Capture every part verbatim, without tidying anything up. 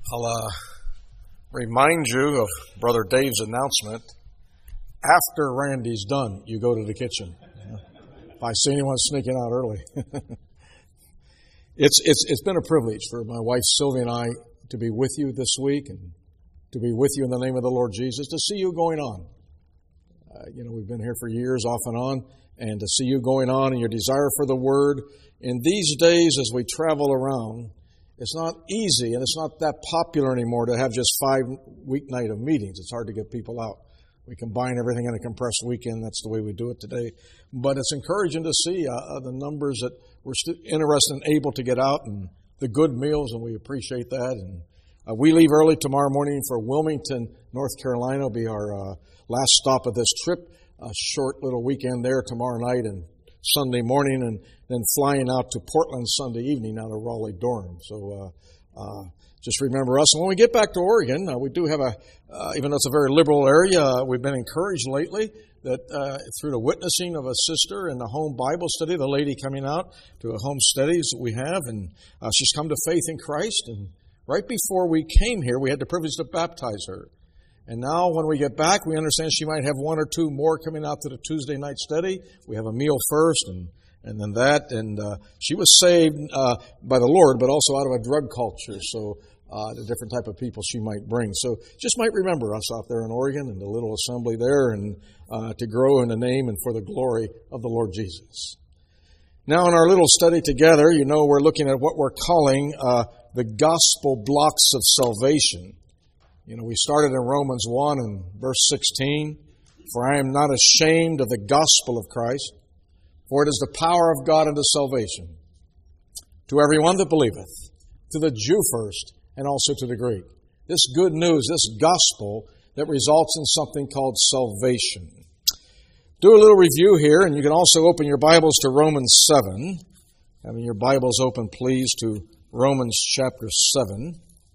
I'll uh, remind you of Brother Dave's announcement. After Randy's done, you go to the kitchen. If I see anyone sneaking out early. it's, it's, it's been a privilege for my wife Sylvia and I to be with you this week and to be with you in the name of the Lord Jesus, to see you going on. Uh, you know, we've been here for years off and on, and to see you going on and your desire for the Word. In these days as we travel around, it's not easy and it's not that popular anymore to have just five weeknight of meetings. It's hard to get people out. We combine everything in a compressed weekend. That's the way we do it today. But it's encouraging to see uh, the numbers that we're st- interested and able to get out, and the good meals, and we appreciate that. And uh, we leave early tomorrow morning for Wilmington, North Carolina. It'll be our uh, last stop of this trip. A short little weekend there tomorrow night and Sunday morning, and then flying out to Portland Sunday evening out of Raleigh-Durham. So uh, uh, just remember us. And when we get back to Oregon, uh, we do have a, uh, even though it's a very liberal area, uh, we've been encouraged lately that uh, through the witnessing of a sister in the home Bible study, the lady coming out to a home studies that we have, and uh, she's come to faith in Christ. And right before we came here, we had the privilege to baptize her. And now when we get back, we understand she might have one or two more coming out to the Tuesday night study. We have a meal first and, and then that. And uh, she was saved uh, by the Lord, but also out of a drug culture. So uh, the different type of people she might bring. So just might remember us out there in Oregon and the little assembly there, and uh, to grow in the name and for the glory of the Lord Jesus. Now in our little study together, you know, we're looking at what we're calling uh, the gospel blocks of salvation. You know, we started in Romans one and verse sixteen. For I am not ashamed of the gospel of Christ, for it is the power of God unto salvation, to everyone that believeth, to the Jew first, and also to the Greek. This good news, this gospel that results in something called salvation. Do a little review here, and you can also open your Bibles to Romans seven. Having your Bibles open, please, to Romans chapter seven.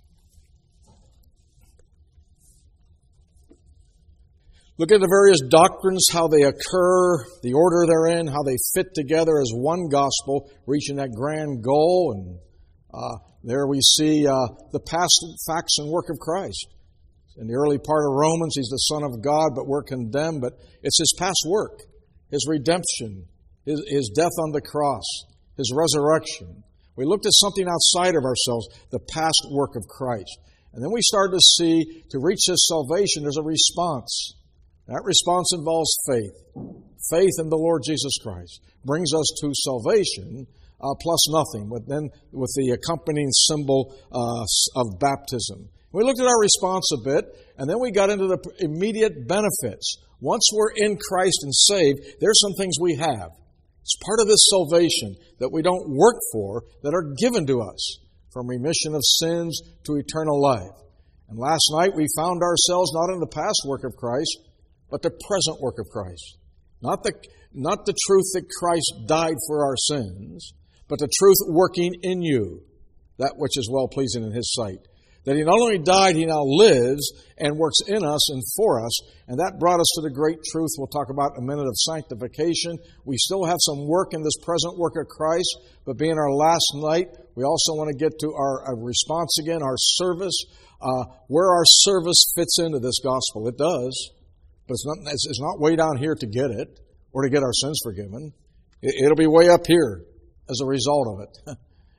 Look at the various doctrines, how they occur, the order they're in, how they fit together as one gospel, reaching that grand goal. And uh, there we see uh, the past facts and work of Christ. In the early part of Romans, He's the Son of God, but we're condemned. But it's His past work, His redemption, His, his death on the cross, His resurrection. We looked at something outside of ourselves, the past work of Christ. And then we started to see, to reach this salvation, there's a response. That response involves faith. Faith in the Lord Jesus Christ brings us to salvation, uh, plus nothing, but then with the accompanying symbol uh, of baptism. We looked at our response a bit, and then we got into the immediate benefits. Once we're in Christ and saved, there's some things we have. It's part of this salvation that we don't work for, that are given to us, from remission of sins to eternal life. And last night we found ourselves not in the past work of Christ, but the present work of Christ. Not the, not the truth that Christ died for our sins, but the truth working in you, that which is well-pleasing in His sight. That He not only died, He now lives and works in us and for us, and that brought us to the great truth we'll talk about in a minute of sanctification. We still have some work in this present work of Christ, but being our last night, we also want to get to our, our response again, our service, uh, where our service fits into this gospel. It does. But it's not, it's not way down here to get it or to get our sins forgiven. It'll be way up here as a result of it.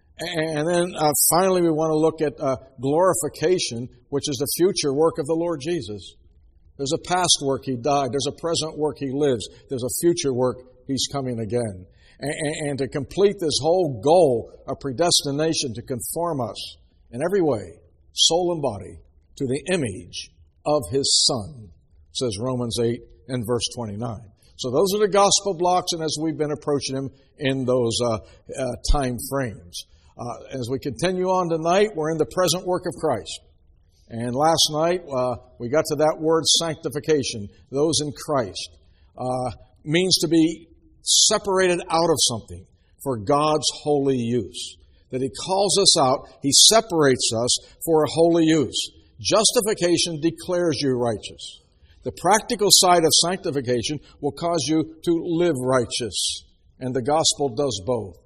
And then uh, finally we want to look at uh, glorification, which is the future work of the Lord Jesus. There's a past work He died. There's a present work He lives. There's a future work He's coming again. And, and to complete this whole goal of predestination to conform us in every way, soul and body, to the image of His Son, says Romans eight and verse twenty-nine. So those are the gospel blocks, and as we've been approaching them in those uh, uh, time frames. Uh, as we continue on tonight, we're in the present work of Christ. And last night, uh, we got to that word sanctification. Those in Christ uh, means to be separated out of something for God's holy use. That He calls us out, He separates us for a holy use. Justification declares you righteous. The practical side of sanctification will cause you to live righteous. And the gospel does both.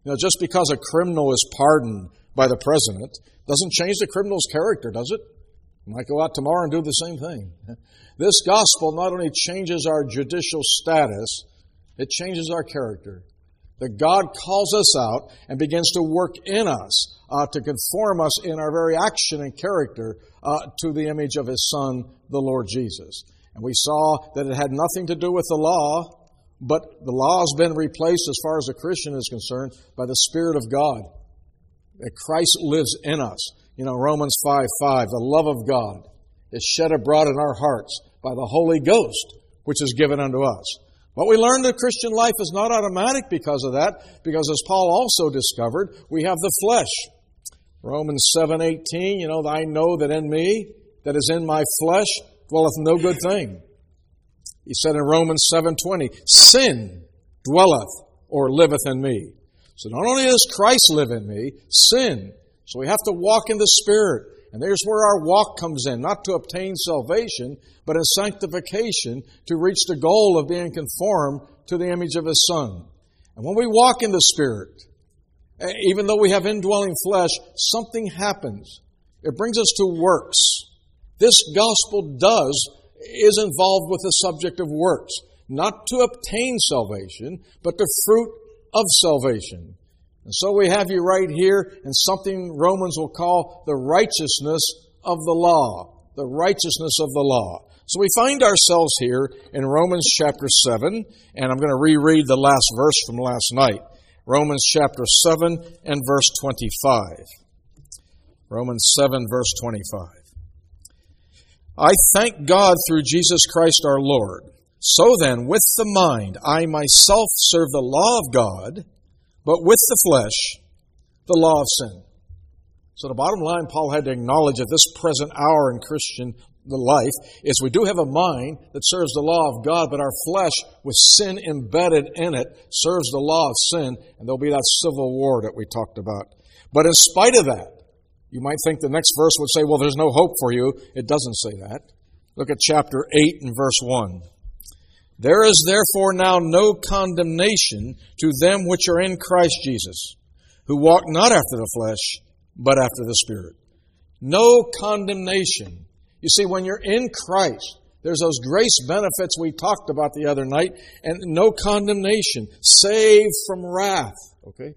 You know, just because a criminal is pardoned by the president doesn't change the criminal's character, does it? You might go out tomorrow and do the same thing. This gospel not only changes our judicial status, it changes our character. That God calls us out and begins to work in us uh, to conform us in our very action and character uh, to the image of His Son, the Lord Jesus. And we saw that it had nothing to do with the law, but the law has been replaced, as far as a Christian is concerned, by the Spirit of God. That Christ lives in us. You know, Romans five five, the love of God is shed abroad in our hearts by the Holy Ghost, which is given unto us. But we learn that Christian life is not automatic because of that, because as Paul also discovered, we have the flesh. Romans seven eighteen, you know, I know that in me, that is in my flesh, dwelleth no good thing. He said in Romans seven twenty, sin dwelleth or liveth in me. So not only does Christ live in me, sin. So we have to walk in the Spirit. And there's where our walk comes in, not to obtain salvation, but in sanctification to reach the goal of being conformed to the image of His Son. And when we walk in the Spirit, even though we have indwelling flesh, something happens. It brings us to works. This gospel does, is involved with the subject of works, not to obtain salvation, but the fruit of salvation. And so we have you right here in something Romans will call the righteousness of the law. The righteousness of the law. So we find ourselves here in Romans chapter seven, and I'm going to reread the last verse from last night. Romans chapter seven and verse twenty-five. Romans seven, verse twenty-five. I thank God through Jesus Christ our Lord. So then, with the mind, I myself serve the law of God, but with the flesh, the law of sin. So the bottom line Paul had to acknowledge at this present hour in Christian life is we do have a mind that serves the law of God, but our flesh, with sin embedded in it, serves the law of sin, and there'll be that civil war that we talked about. But in spite of that, you might think the next verse would say, well, there's no hope for you. It doesn't say that. Look at chapter eight and verse one. There is therefore now no condemnation to them which are in Christ Jesus, who walk not after the flesh, but after the Spirit. No condemnation. You see, when you're in Christ, there's those grace benefits we talked about the other night, and no condemnation. Saved from wrath. Okay?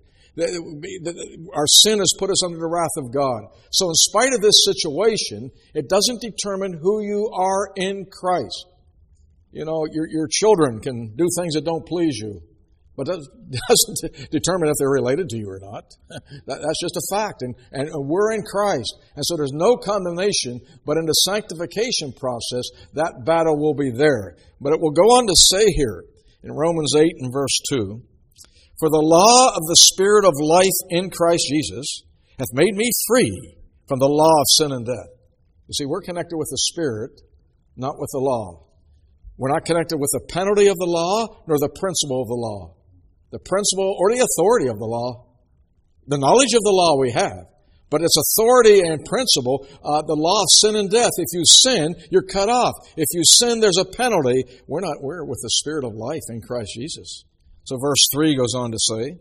Our sin has put us under the wrath of God. So in spite of this situation, it doesn't determine who you are in Christ. You know, your your children can do things that don't please you, but that doesn't determine if they're related to you or not. That, that's just a fact, and, and we're in Christ. And so there's no condemnation, but in the sanctification process, that battle will be there. But it will go on to say here, in Romans eight and verse two, for the law of the Spirit of life in Christ Jesus hath made me free from the law of sin and death. You see, we're connected with the Spirit, not with the law. We're not connected with the penalty of the law, nor the principle of the law. The principle or the authority of the law. The knowledge of the law we have, but its authority and principle, uh, the law of sin and death. If you sin, you're cut off. If you sin, there's a penalty. We're not, we're with the Spirit of life in Christ Jesus. So verse three goes on to say,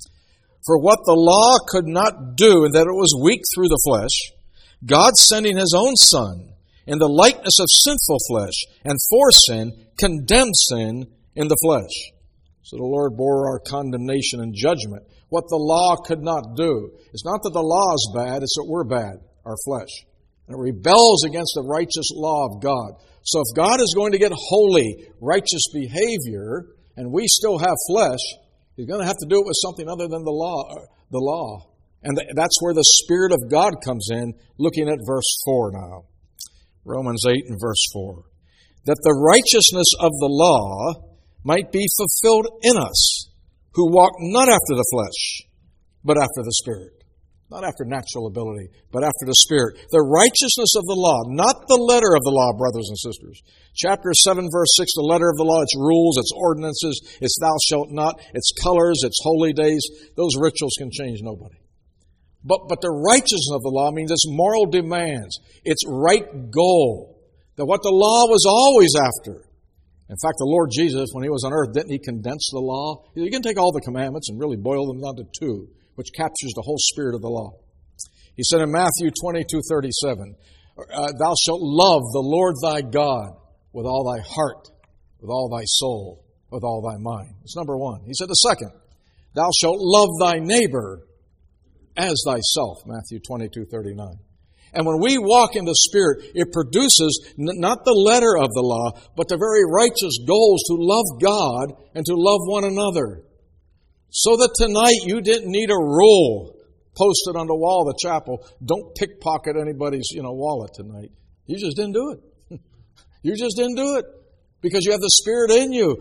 for what the law could not do, and that it was weak through the flesh, God sending His own Son, in the likeness of sinful flesh, and for sin, condemned sin in the flesh. So the Lord bore our condemnation and judgment. What the law could not do. It's not that the law is bad, it's that we're bad, our flesh. And it rebels against the righteous law of God. So if God is going to get holy, righteous behavior, and we still have flesh, He's going to have to do it with something other than the law. The law. And that's where the Spirit of God comes in, looking at verse four now. Romans eight and verse four. That the righteousness of the law might be fulfilled in us, who walk not after the flesh, but after the Spirit. Not after natural ability, but after the Spirit. The righteousness of the law, not the letter of the law, brothers and sisters. Chapter seven, verse six, the letter of the law, its rules, its ordinances, its thou shalt not, its colors, its holy days. Those rituals can change nobody. But, but the righteousness of the law means its moral demands, its right goal. That what the law was always after In fact, the Lord Jesus, when He was on earth, didn't He condense the law? You can take all the commandments and really boil them down to two, which captures the whole spirit of the law. He said in Matthew twenty-two thirty-seven, uh, Thou shalt love the Lord thy God with all thy heart, with all thy soul, with all thy mind. That's number one. He said the second, Thou shalt love thy neighbor as thyself, Matthew twenty-two thirty-nine. And when we walk in the Spirit, it produces n- not the letter of the law, but the very righteous goals to love God and to love one another. So that tonight you didn't need a rule posted on the wall of the chapel. Don't pickpocket anybody's, you know, wallet tonight. You just didn't do it. You just didn't do it. Because you have the Spirit in you.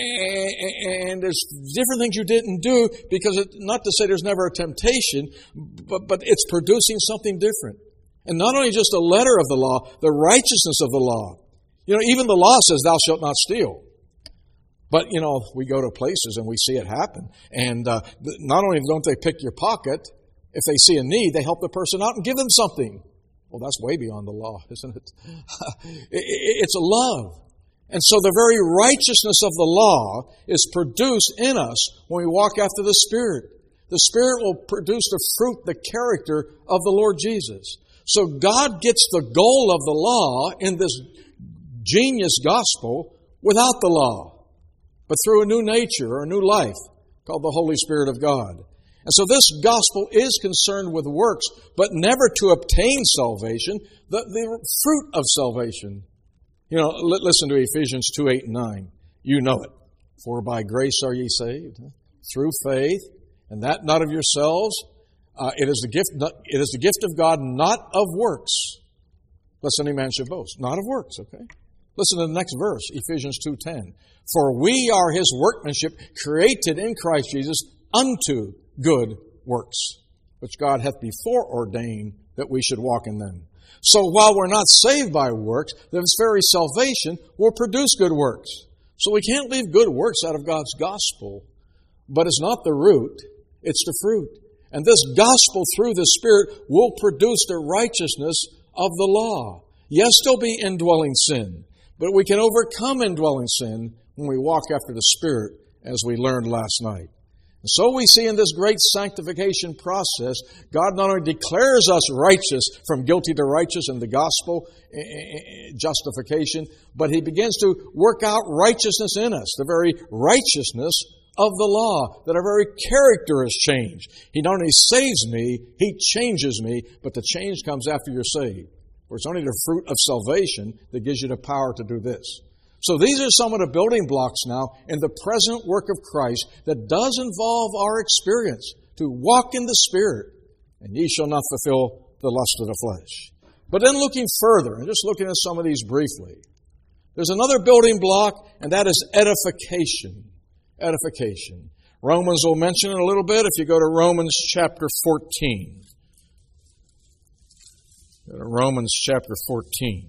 And there's different things you didn't do, because it, not to say there's never a temptation, but, but it's producing something different. And not only just the letter of the law, the righteousness of the law. You know, even the law says, Thou shalt not steal. But, you know, we go to places and we see it happen. And uh, not only don't they pick your pocket, if they see a need, they help the person out and give them something. Well, that's way beyond the law, isn't it? It's a love. And so the very righteousness of the law is produced in us when we walk after the Spirit. The Spirit will produce the fruit, the character of the Lord Jesus. So God gets the goal of the law in this genius gospel without the law, but through a new nature or a new life called the Holy Spirit of God. And so this gospel is concerned with works, but never to obtain salvation, the, the fruit of salvation. You know, listen to Ephesians two, eight, and nine. You know it. For by grace are ye saved, through faith, and that not of yourselves. Uh, it is the gift. Not, it is the gift of God, not of works, lest any man should boast. Not of works. Okay. Listen to the next verse, Ephesians two, ten. For we are His workmanship, created in Christ Jesus unto good works, which God hath before ordained that we should walk in them. So while we're not saved by works, this very salvation will produce good works. So we can't leave good works out of God's gospel. But it's not the root, it's the fruit. And this gospel through the Spirit will produce the righteousness of the law. Yes, there'll be indwelling sin, but we can overcome indwelling sin when we walk after the Spirit, as we learned last night. And so we see in this great sanctification process, God not only declares us righteous, from guilty to righteous in the gospel, justification, but He begins to work out righteousness in us, the very righteousness of the law, that our very character is changed. He not only saves me, He changes me, but the change comes after you're saved. For it's only the fruit of salvation that gives you the power to do this. So these are some of the building blocks now in the present work of Christ that does involve our experience to walk in the Spirit, and ye shall not fulfill the lust of the flesh. But then looking further, and just looking at some of these briefly, there's another building block, and that is edification. Edification. Romans will mention it a little bit if you go to Romans chapter fourteen. Go to Romans chapter fourteen.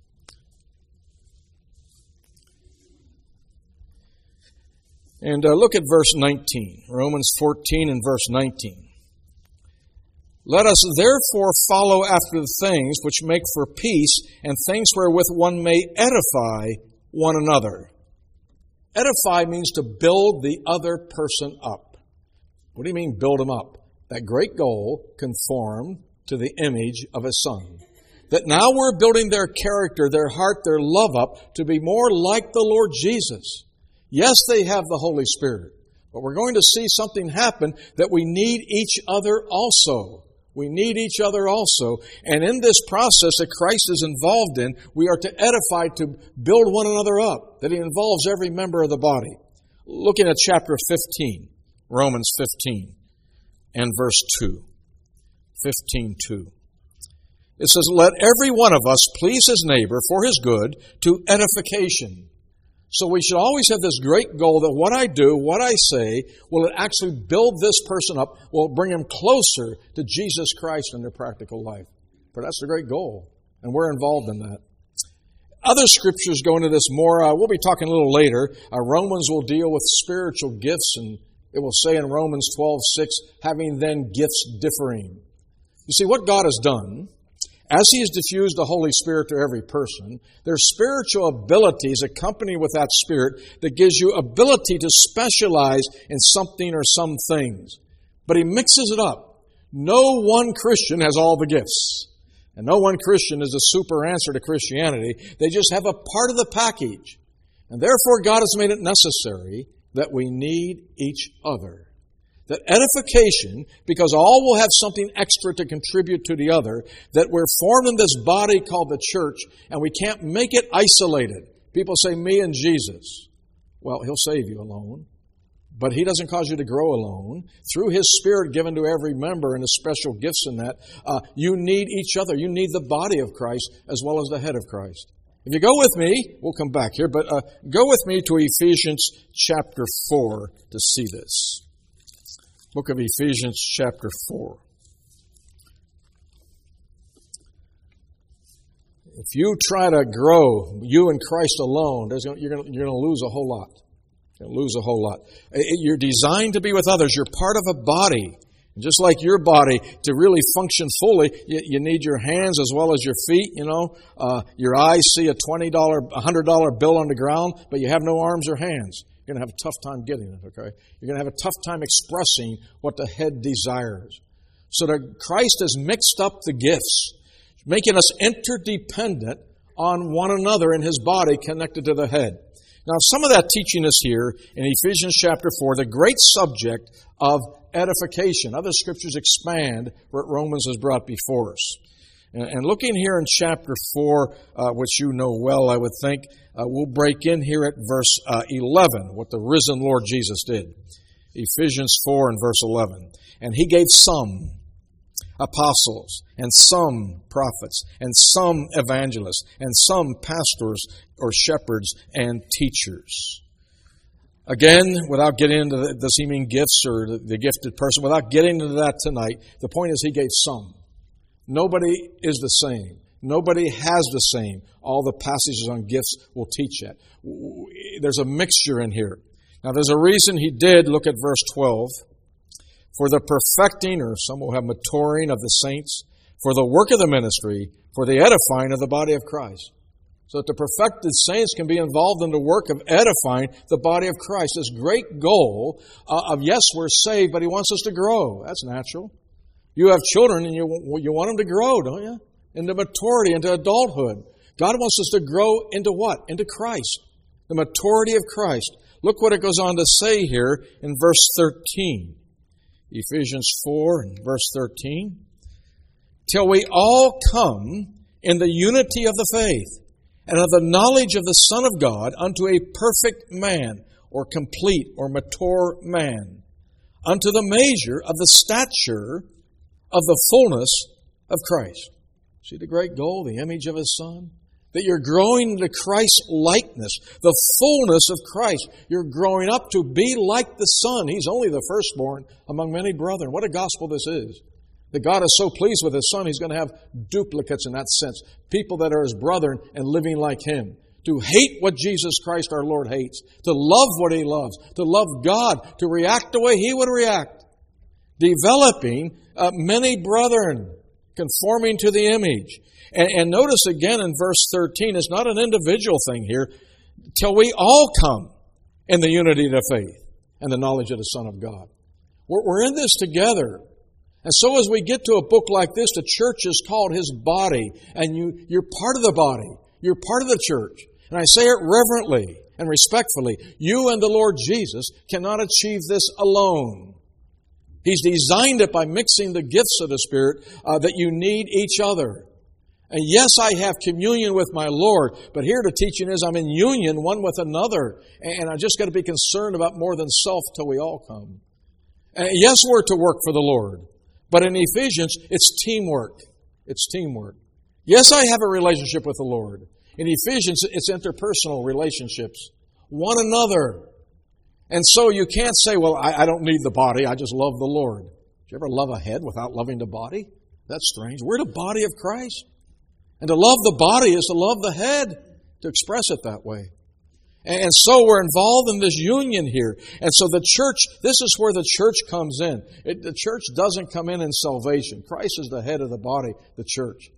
And uh, look at verse nineteen. Romans fourteen and verse nineteen. Let us therefore follow after the things which make for peace, and things wherewith one may edify one another. Edify means to build the other person up. What do you mean build them up? That great goal, conform to the image of His Son. That now we're building their character, their heart, their love up to be more like the Lord Jesus. Yes, they have the Holy Spirit, but we're going to see something happen that we need each other also. We need each other also. And in this process that Christ is involved in, we are to edify, to build one another up, that He involves every member of the body. Looking at chapter fifteen, Romans fifteen and verse two. fifteen two. It says, let every one of us please his neighbor for his good to edification. So we should always have this great goal that what I do, what I say, will it actually build this person up, will bring him closer to Jesus Christ in their practical life. For that's the great goal, and we're involved in that. Other scriptures go into this more. Uh, we'll be talking a little later. Uh, Romans will deal with spiritual gifts, and it will say in Romans twelve six, having then gifts differing. You see, what God has done, As He has diffused the Holy Spirit to every person, there's spiritual abilities accompanied with that Spirit that gives you ability to specialize in something or some things. But He mixes it up. No one Christian has all the gifts. And no one Christian is a super answer to Christianity. They just have a part of the package. And therefore God has made it necessary that we need each other. That edification, because all will have something extra to contribute to the other, that we're formed in this body called the church, and we can't make it isolated. People say, me and Jesus. Well, He'll save you alone. But He doesn't cause you to grow alone. Through His Spirit given to every member and His special gifts in that, uh, you need each other. You need the body of Christ as well as the head of Christ. If you go with me, we'll come back here, but uh, go with me to Ephesians chapter four to see this. Book of Ephesians chapter four. If you try to grow, you and Christ alone, you're going to lose a whole lot. You're going to lose a whole lot. You're designed to be with others. You're part of a body. And just like your body, to really function fully, you, you need your hands as well as your feet, you know. Uh, your eyes see a twenty dollars, one hundred dollars bill on the ground, but you have no arms or hands. You're going to have a tough time getting it, okay? You're going to have a tough time expressing what the head desires. So that Christ has mixed up the gifts, making us interdependent on one another in His body connected to the head. Now, some of that teaching is here in Ephesians chapter four, the great subject of edification. Other scriptures expand what Romans has brought before us. And looking here in chapter four, uh, which you know well, I would think, uh, we'll break in here at verse uh, eleven, what the risen Lord Jesus did. Ephesians four and verse eleven. And He gave some apostles, and some prophets, and some evangelists, and some pastors or shepherds and teachers. Again, without getting into the, does He mean gifts or the, the gifted person, without getting into that tonight, the point is He gave some. Nobody is the same. Nobody has the same. All the passages on gifts will teach that. There's a mixture in here. Now, there's a reason He did. Look at verse twelve. For the perfecting, or some will have maturing of the saints, for the work of the ministry, for the edifying of the body of Christ. So that the perfected saints can be involved in the work of edifying the body of Christ. This great goal uh, of, yes, we're saved, but He wants us to grow. That's natural. You have children and you, you want them to grow, don't you? Into maturity, into adulthood. God wants us to grow into what? Into Christ. The maturity of Christ. Look what it goes on to say here in verse thirteen. Ephesians four and verse thirteen. Till we all come in the unity of the faith and of the knowledge of the Son of God unto a perfect man, or complete or mature man, unto the measure of the stature of the fullness of Christ. See the great goal, the image of His Son? That you're growing into Christ's likeness, the fullness of Christ. You're growing up to be like the Son. He's only the firstborn among many brethren. What a gospel this is. That God is so pleased with His Son, He's going to have duplicates in that sense. People that are His brethren and living like Him. To hate what Jesus Christ our Lord hates. To love what He loves. To love God. To react the way He would react. Developing uh, many brethren. Conforming to the image. And, and notice again in verse thirteen, it's not an individual thing here. Till we all come in the unity of the faith and the knowledge of the Son of God. We're, we're in this together. And so as we get to a book like this, the church is called His body. And you, you're part of the body. You're part of the church. And I say it reverently and respectfully. You and the Lord Jesus cannot achieve this alone. He's designed it by mixing the gifts of the Spirit uh, that you need each other. And yes, I have communion with my Lord, but here the teaching is I'm in union one with another. And I just got to be concerned about more than self till we all come. And yes, we're to work for the Lord. But in Ephesians, it's teamwork. It's teamwork. Yes, I have a relationship with the Lord. In Ephesians, it's interpersonal relationships. One another. And so you can't say, well, I, I don't need the body, I just love the Lord. Did you ever love a head without loving the body? That's strange. We're the body of Christ. And to love the body is to love the head, to express it that way. And so we're involved in this union here. And so the church, this is where the church comes in. It, the church doesn't come in in salvation. Christ is the head of the body, the church.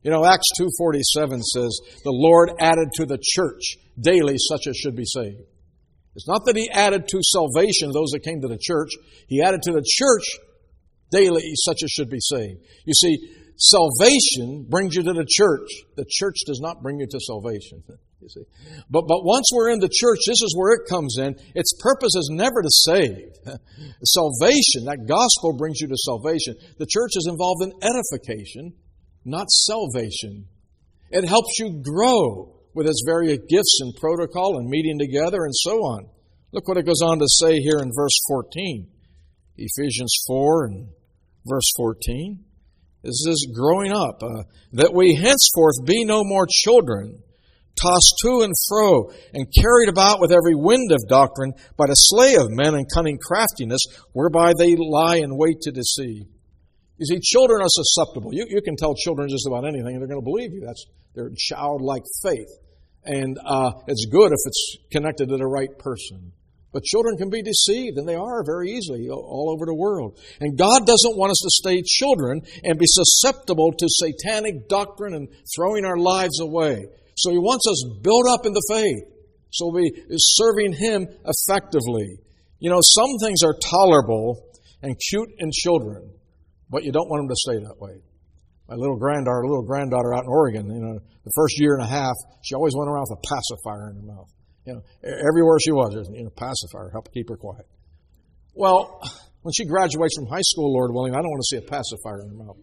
You know, Acts two forty-seven says, the Lord added to the church daily such as should be saved. It's not that He added to salvation those that came to the church. He added to the church daily such as should be saved. You see, salvation brings you to the church. The church does not bring you to salvation. You see, but but once we're in the church, this is where it comes in. Its purpose is never to save. Salvation, that gospel brings you to salvation. The church is involved in edification, not salvation. It helps you grow with its various gifts and protocol and meeting together and so on. Look what it goes on to say here in verse fourteen. Ephesians four and verse fourteen. This is growing up. Uh, that we henceforth be no more children, tossed to and fro, and carried about with every wind of doctrine by the slay of men and cunning craftiness, whereby they lie in wait to deceive. You see, children are susceptible. You, you can tell children just about anything, and they're going to believe you. That's their childlike faith. And uh, it's good if it's connected to the right person. But children can be deceived, and they are very easily all over the world. And God doesn't want us to stay children and be susceptible to satanic doctrine and throwing our lives away. So He wants us built up in the faith, so we'll be serving Him effectively. You know, some things are tolerable and cute in children, but you don't want them to stay that way. My little granddaughter, little granddaughter out in Oregon, you know, the first year and a half, she always went around with a pacifier in her mouth. You know, everywhere she was, there's a pacifier, help keep her quiet. Well, when she graduates from high school, Lord willing, I don't want to see a pacifier in her mouth.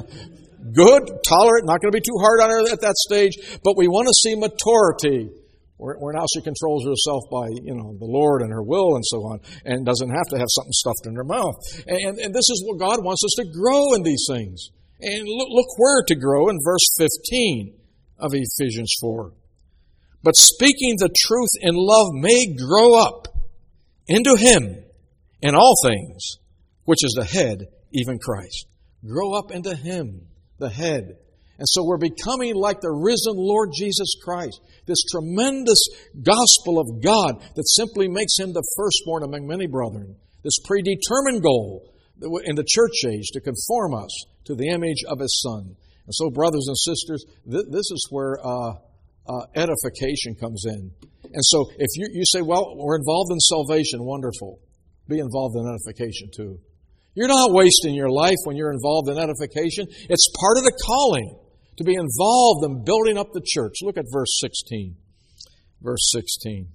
Good, tolerant, not going to be too hard on her at that stage, but we want to see maturity, where, where now she controls herself by, you know, the Lord and her will and so on, and doesn't have to have something stuffed in her mouth. And, and this is what God wants us to grow in these things. And look, look where to grow in verse fifteen of Ephesians four. But speaking the truth in love may grow up into Him in all things, which is the head, even Christ. Grow up into Him, the head. And so we're becoming like the risen Lord Jesus Christ. This tremendous gospel of God that simply makes Him the firstborn among many brethren. This predetermined goal in the church age to conform us to the image of His Son. And so, brothers and sisters, th- this is where uh, uh, edification comes in. And so if you, you say, well, we're involved in salvation, wonderful. Be involved in edification too. You're not wasting your life when you're involved in edification. It's part of the calling to be involved in building up the church. Look at verse sixteen. Verse sixteen.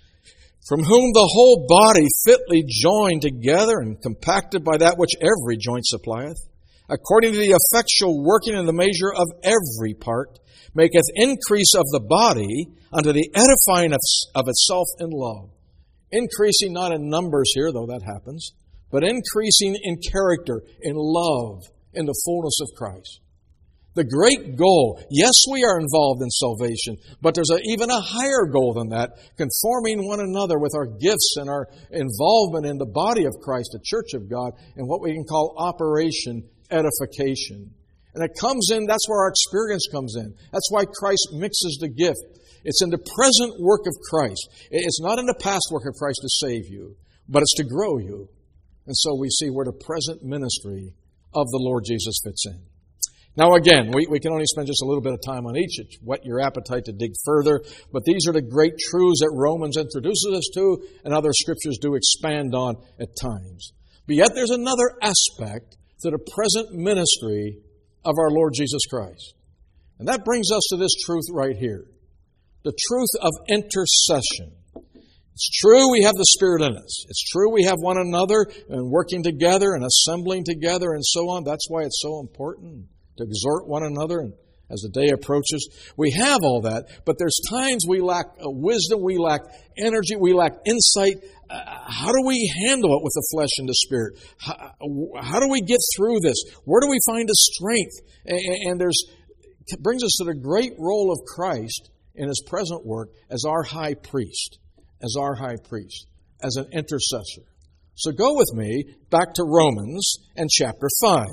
From whom the whole body fitly joined together and compacted by that which every joint supplieth, according to the effectual working in the measure of every part, maketh increase of the body unto the edifying of, of itself in love. Increasing not in numbers here, though that happens, but increasing in character, in love, in the fullness of Christ. The great goal, yes, we are involved in salvation, but there's a, even a higher goal than that, conforming one another with our gifts and our involvement in the body of Christ, the church of God, and what we can call operation edification. And it comes in, that's where our experience comes in. That's why Christ mixes the gift. It's in the present work of Christ. It's not in the past work of Christ to save you, but it's to grow you. And so we see where the present ministry of the Lord Jesus fits in. Now again, we, we can only spend just a little bit of time on each. It's whet your appetite to dig further. But these are the great truths that Romans introduces us to and other scriptures do expand on at times. But yet there's another aspect to the present ministry of our Lord Jesus Christ. And that brings us to this truth right here. The truth of intercession. It's true we have the Spirit in us. It's true we have one another and working together and assembling together and so on. That's why it's so important to exhort one another and as the day approaches. We have all that, but there's times we lack wisdom, we lack energy, we lack insight. Uh, how do we handle it with the flesh and the spirit? How, how do we get through this? Where do we find the strength? And, and there's it brings us to the great role of Christ in His present work as our high priest, as our high priest, as an intercessor. So go with me back to Romans and chapter five.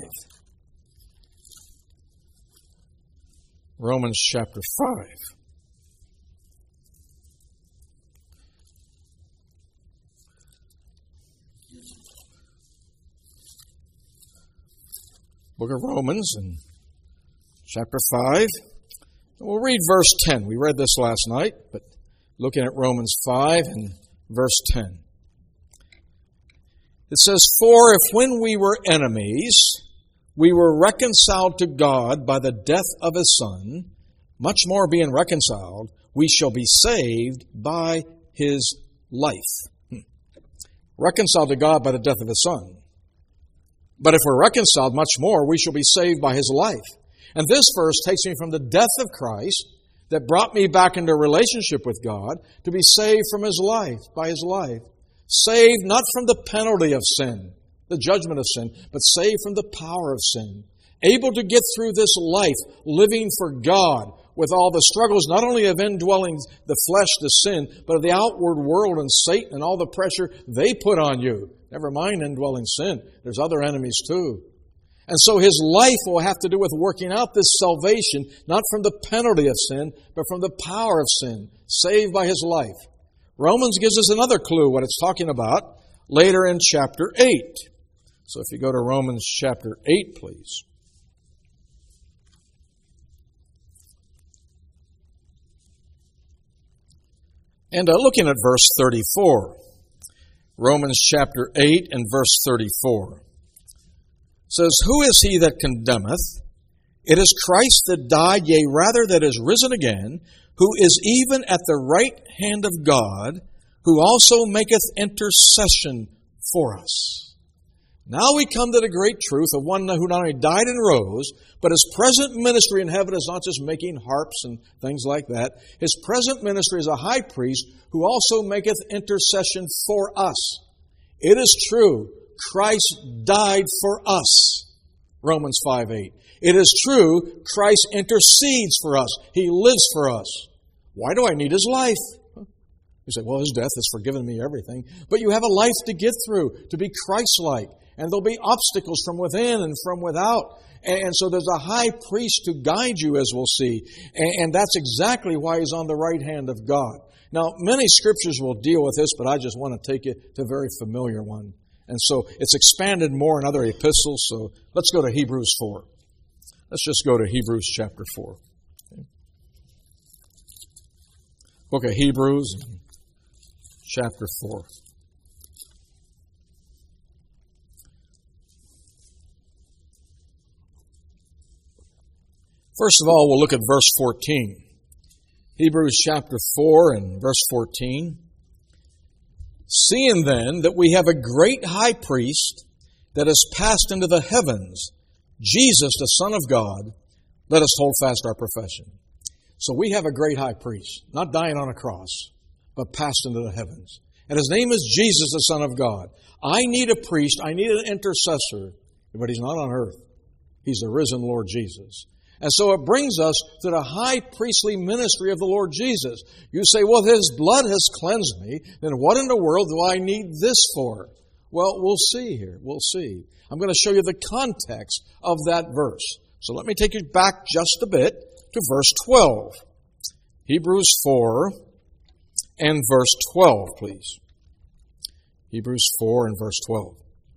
Romans chapter five. Book of Romans and chapter five. We'll read verse ten. We read this last night, but looking at Romans five and verse ten. It says, "For if when we were enemies, we were reconciled to God by the death of His Son, much more being reconciled, we shall be saved by His life." Hmm. Reconciled to God by the death of His Son. But if we're reconciled, much more, we shall be saved by His life. And this verse takes me from the death of Christ that brought me back into a relationship with God to be saved from His life, by His life. Saved not from the penalty of sin, the judgment of sin, but saved from the power of sin. Able to get through this life living for God with all the struggles, not only of indwelling the flesh, the sin, but of the outward world and Satan and all the pressure they put on you. Never mind indwelling sin. There's other enemies too. And so His life will have to do with working out this salvation, not from the penalty of sin, but from the power of sin. Saved by His life. Romans gives us another clue what it's talking about later in chapter eight. So if you go to Romans chapter eight, please. And uh, looking at verse thirty-four. Romans chapter eight and verse thirty-four. Says, "Who is he that condemneth? It is Christ that died, yea, rather that is risen again, who is even at the right hand of God, who also maketh intercession for us." Now we come to the great truth of one who not only died and rose, but His present ministry in heaven is not just making harps and things like that. His present ministry is a high priest who also maketh intercession for us. It is true, Christ died for us. Romans five eight. It is true, Christ intercedes for us. He lives for us. Why do I need His life? You say, well, His death has forgiven me everything. But you have a life to get through, to be Christ-like. And there'll be obstacles from within and from without. And so there's a high priest to guide you, as we'll see. And that's exactly why He's on the right hand of God. Now, many scriptures will deal with this, but I just want to take you to a very familiar one. And so it's expanded more in other epistles. So let's go to Hebrews four. Let's just go to Hebrews chapter four. Okay. Book of Hebrews, chapter four. First of all, we'll look at verse fourteen. Hebrews chapter four and verse fourteen. "Seeing then that we have a great high priest that has passed into the heavens, Jesus, the Son of God, let us hold fast our profession." So we have a great high priest, not dying on a cross, but passed into the heavens. And His name is Jesus, the Son of God. I need a priest, I need an intercessor, but He's not on earth. He's the risen Lord Jesus. And so it brings us to the high priestly ministry of the Lord Jesus. You say, well, His blood has cleansed me, then what in the world do I need this for? Well, we'll see here. We'll see. I'm going to show you the context of that verse. So let me take you back just a bit to verse twelve. Hebrews four and verse twelve, please. Hebrews four and verse twelve.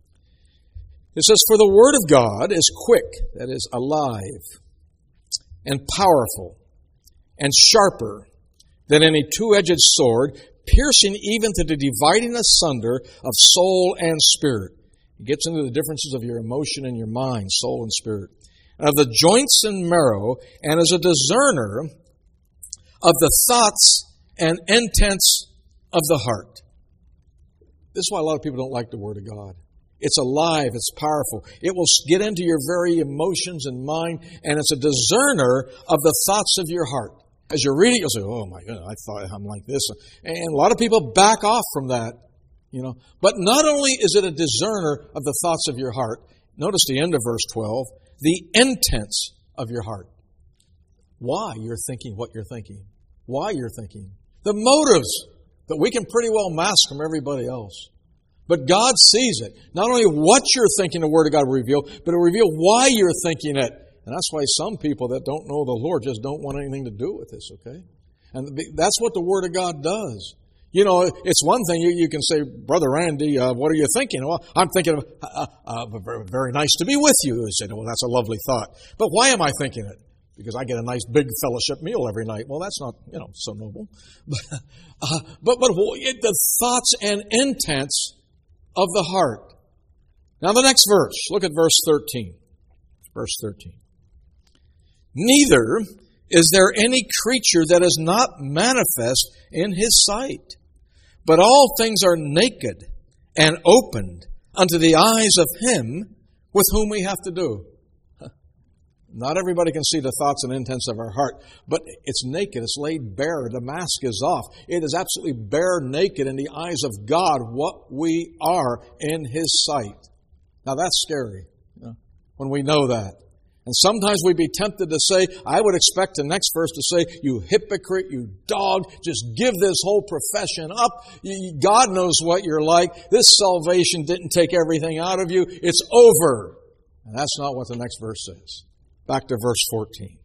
It says, "For the word of God is quick," that is, alive, "and powerful, and sharper than any two-edged sword, piercing even to the dividing asunder of soul and spirit." It gets into the differences of your emotion and your mind, soul and spirit. "And of the joints and marrow, and is a discerner of the thoughts and intents of the heart." This is why a lot of people don't like the Word of God. It's alive, it's powerful. It will get into your very emotions and mind, and it's a discerner of the thoughts of your heart. As you read it, you'll say, oh my God, I thought I'm like this. And a lot of people back off from that, you know. But not only is it a discerner of the thoughts of your heart, notice the end of verse twelve, the intents of your heart. Why you're thinking what you're thinking. Why you're thinking. The motives that we can pretty well mask from everybody else. But God sees it. Not only what you're thinking the Word of God will reveal, but it will reveal why you're thinking it. And that's why some people that don't know the Lord just don't want anything to do with this, okay? And that's what the Word of God does. You know, it's one thing you, you can say, Brother Randy, uh, what are you thinking? Well, I'm thinking, of, uh, uh, very nice to be with you. You say, well, that's a lovely thought. But why am I thinking it? because I get a nice big fellowship meal every night. Well, that's not, you know, so noble. But, uh, but, but the thoughts and intents of the heart. Now the next verse, look at verse thirteen. Verse thirteen. Neither is there any creature that is not manifest in His sight, but all things are naked and opened unto the eyes of Him with whom we have to do. Not everybody can see the thoughts and intents of our heart, but it's naked, it's laid bare, the mask is off. It is absolutely bare naked in the eyes of God what we are in His sight. Now that's scary, you know, when we know that. And sometimes we'd be tempted to say, I would expect the next verse to say, you hypocrite, you dog, just give this whole profession up. God knows what you're like. This salvation didn't take everything out of you. It's over. And that's not what the next verse says. Back to verse fourteen.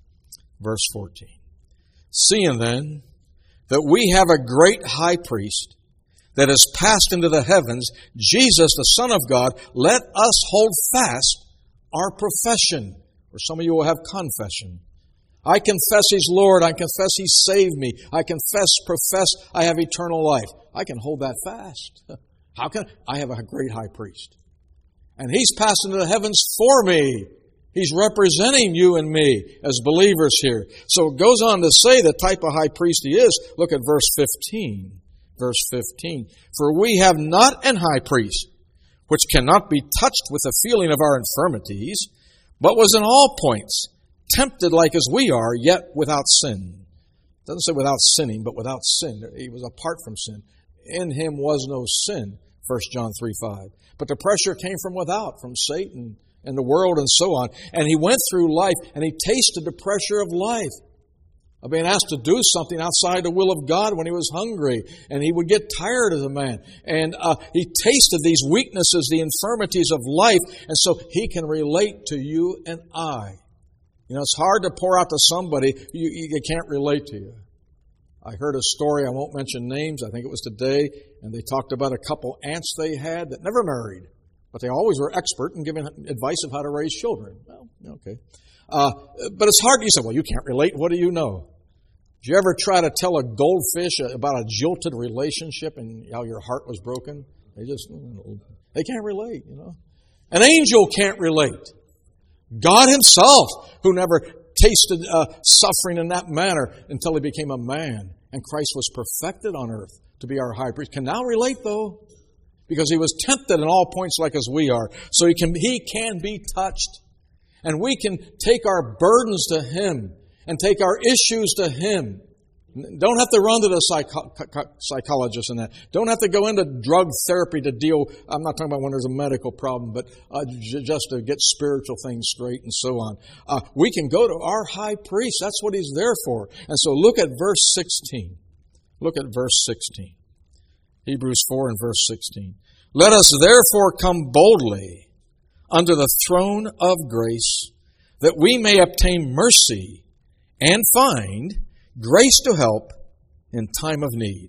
Verse fourteen. Seeing then that we have a great high priest that has passed into the heavens, Jesus, the Son of God, let us hold fast our profession. Or some of you will have confession. I confess He's Lord. I confess He saved me. I confess, profess I have eternal life. I can hold that fast. How can I have a great high priest? And He's passed into the heavens for me. He's representing you and me as believers here. So it goes on to say the type of high priest He is. Look at verse fifteen. Verse fifteen. For we have not an high priest which cannot be touched with the feeling of our infirmities, but was in all points tempted like as we are, yet without sin. It doesn't say without sinning, but without sin. He was apart from sin. In Him was no sin, First John three five. But the pressure came from without, from Satan and the world and so on. And He went through life and He tasted the pressure of life, of being asked to do something outside the will of God when He was hungry. And He would get tired of the man. And uh, He tasted these weaknesses, the infirmities of life. And so He can relate to you and I. You know, it's hard to pour out to somebody you, you can't relate to you. I heard a story, I won't mention names, I think it was today, and they talked about a couple aunts they had that never married. But they always were expert in giving advice of how to raise children. Well, okay. Uh, but it's hard. You say, well, you can't relate. What do you know? Did you ever try to tell a goldfish about a jilted relationship and how your heart was broken? They just, they can't relate, you know. An angel can't relate. God Himself, who never tasted uh, suffering in that manner until He became a man, and Christ was perfected on earth to be our high priest, can now relate, though, because He was tempted in all points like as we are. So He can, he can be touched. And we can take our burdens to Him and take our issues to Him. Don't have to run to the psycho- psychologist and that. Don't have to go into drug therapy to deal, I'm not talking about when there's a medical problem, but uh, j- just to get spiritual things straight and so on. Uh, we can go to our high priest. That's what He's there for. And so look at verse sixteen. Look at verse sixteen. Hebrews four and verse sixteen. Let us therefore come boldly unto the throne of grace, that we may obtain mercy and find grace to help in time of need.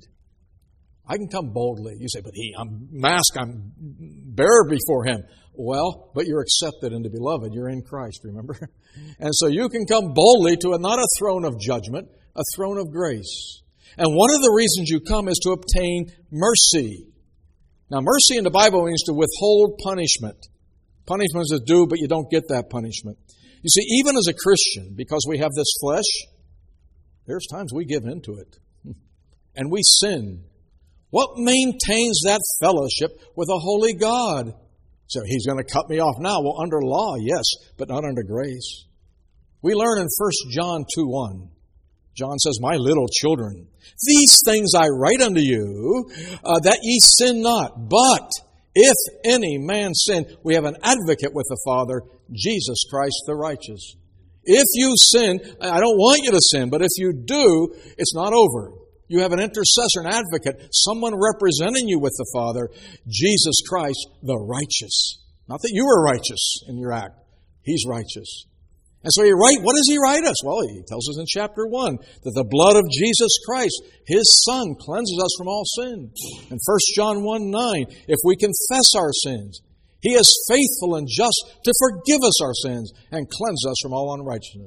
I can come boldly. You say, but he, I'm masked, I'm bare before Him. Well, but you're accepted in the beloved. You're in Christ, remember? And so you can come boldly to a, not a throne of judgment, a throne of grace. And one of the reasons you come is to obtain mercy. Now, mercy in the Bible means to withhold punishment. Punishment is due, but you don't get that punishment. You see, even as a Christian, because we have this flesh, there's times we give into it. And we sin. What maintains that fellowship with a holy God? So He's going to cut me off now. Well, under law, yes, but not under grace. We learn in First John two one. John says, my little children, these things I write unto you, uh, that ye sin not. But if any man sin, we have an advocate with the Father, Jesus Christ the righteous. If you sin, I don't want you to sin, but if you do, it's not over. You have an intercessor, an advocate, someone representing you with the Father, Jesus Christ the righteous. Not that you are righteous in your act. He's righteous. And so He write, what does He write us? Well, He tells us in chapter one that the blood of Jesus Christ, His Son, cleanses us from all sin. In First John one nine, if we confess our sins, He is faithful and just to forgive us our sins and cleanse us from all unrighteousness.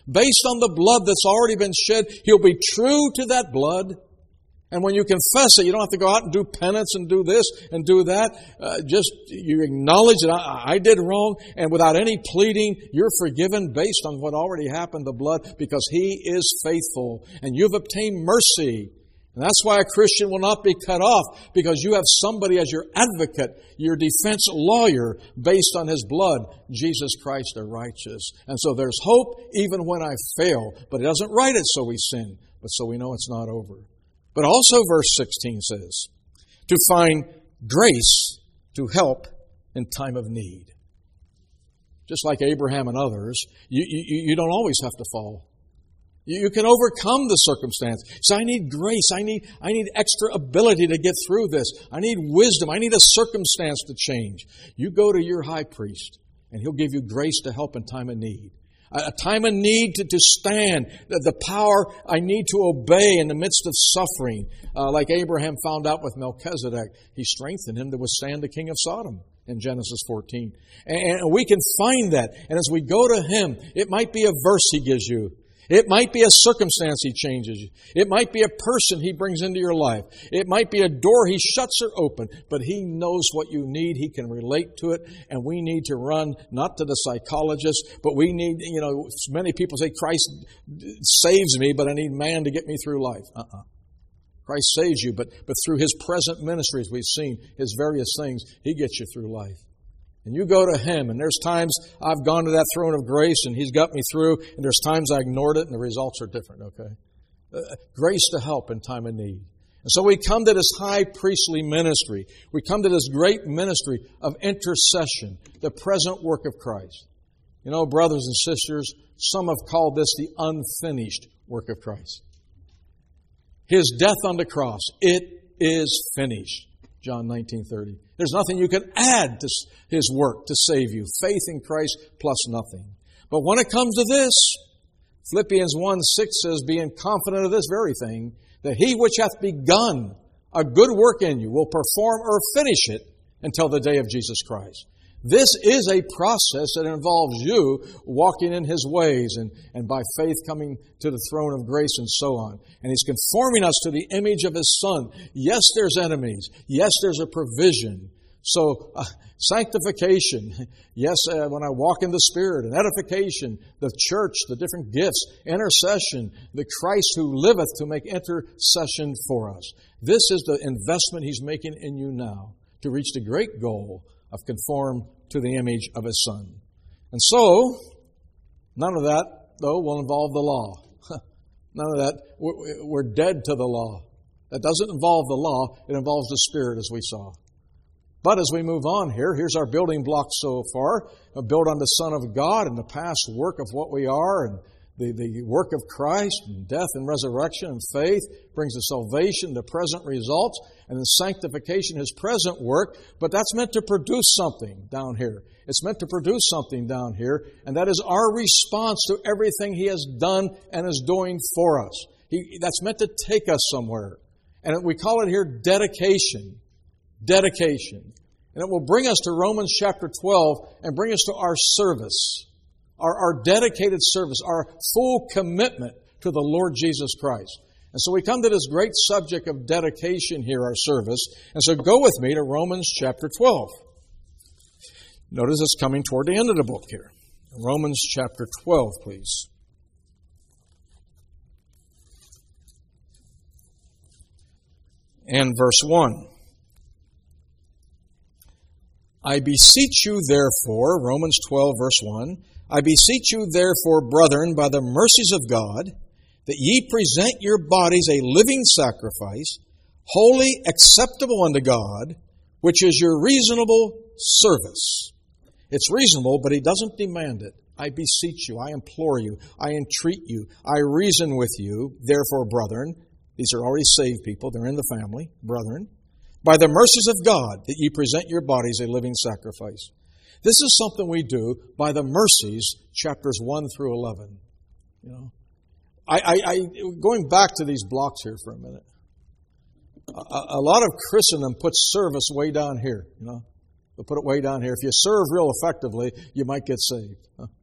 Based on the blood that's already been shed, He'll be true to that blood. And when you confess it, you don't have to go out and do penance and do this and do that. Uh, just you acknowledge that I, I did wrong, and without any pleading, you're forgiven based on what already happened, the blood, because He is faithful. And you've obtained mercy. And that's why a Christian will not be cut off, because you have somebody as your advocate, your defense lawyer, based on His blood, Jesus Christ the righteous. And so there's hope even when I fail. But it doesn't write it so we sin, but so we know it's not over. But also verse sixteen says, to find grace to help in time of need. Just like Abraham and others, you, you, you don't always have to fall. You, you can overcome the circumstance. So I need grace. I need, I need extra ability to get through this. I need wisdom. I need a circumstance to change. You go to your high priest, and he'll give you grace to help in time of need. A time of need to, to stand, the, the power I need to obey in the midst of suffering. Uh, like Abraham found out with Melchizedek, he strengthened him to withstand the king of Sodom in Genesis fourteen. And, and we can find that. And as we go to Him, it might be a verse He gives you. It might be a circumstance He changes you. It might be a person He brings into your life. It might be a door He shuts or open. But He knows what you need. He can relate to it. And we need to run not to the psychologist, but we need, you know, many people say Christ saves me, but I need man to get me through life. Uh-uh. Christ saves you, but, but through His present ministries we've seen, His various things, He gets you through life. And you go to Him, and there's times I've gone to that throne of grace, and He's got me through, and there's times I ignored it, and the results are different, okay? Uh, grace to help in time of need. And so we come to this high priestly ministry. We come to this great ministry of intercession, the present work of Christ. You know, brothers and sisters, some have called this the unfinished work of Christ. His death on the cross, it is finished. John nineteen thirty. There's nothing you can add to His work to save you. Faith in Christ plus nothing. But when it comes to this, Philippians one six says, being confident of this very thing, that He which hath begun a good work in you will perform or finish it until the day of Jesus Christ. This is a process that involves you walking in His ways and, and by faith coming to the throne of grace and so on. And He's conforming us to the image of His Son. Yes, there's enemies. Yes, there's a provision. So, uh, sanctification. Yes, uh, when I walk in the Spirit, and edification, the church, the different gifts, intercession, the Christ who liveth to make intercession for us. This is the investment He's making in you now to reach the great goal of conform to the image of His Son. And so, none of that, though, will involve the law. None of that. We're, we're dead to the law. That doesn't involve the law. It involves the Spirit, as we saw. But as we move on here, here's our building blocks so far. Build on the Son of God and the past work of what we are, and the, the work of Christ, and death and resurrection and faith brings the salvation, the present results, and then sanctification, His present work. But that's meant to produce something down here. It's meant to produce something down here, and that is our response to everything He has done and is doing for us. He, that's meant to take us somewhere. And we call it here dedication. Dedication. And it will bring us to Romans chapter twelve and bring us to our service. Our, our dedicated service, our full commitment to the Lord Jesus Christ. And so we come to this great subject of dedication here, our service. And so go with me to Romans chapter twelve. Notice it's coming toward the end of the book here. Romans chapter twelve, please. And verse one. I beseech you therefore, Romans twelve, verse one, I beseech you therefore, brethren, by the mercies of God, that ye present your bodies a living sacrifice, holy, acceptable unto God, which is your reasonable service. It's reasonable, but He doesn't demand it. I beseech you, I implore you, I entreat you, I reason with you, therefore, brethren, these are already saved people, they're in the family, brethren, by the mercies of God, that ye present your bodies a living sacrifice. This is something we do by the mercies, chapters one through eleven. You know, I, I, I going back to these blocks here for a minute. A, a lot of Christendom puts service way down here. You know, they'll put it way down here. If you serve real effectively, you might get saved. Huh?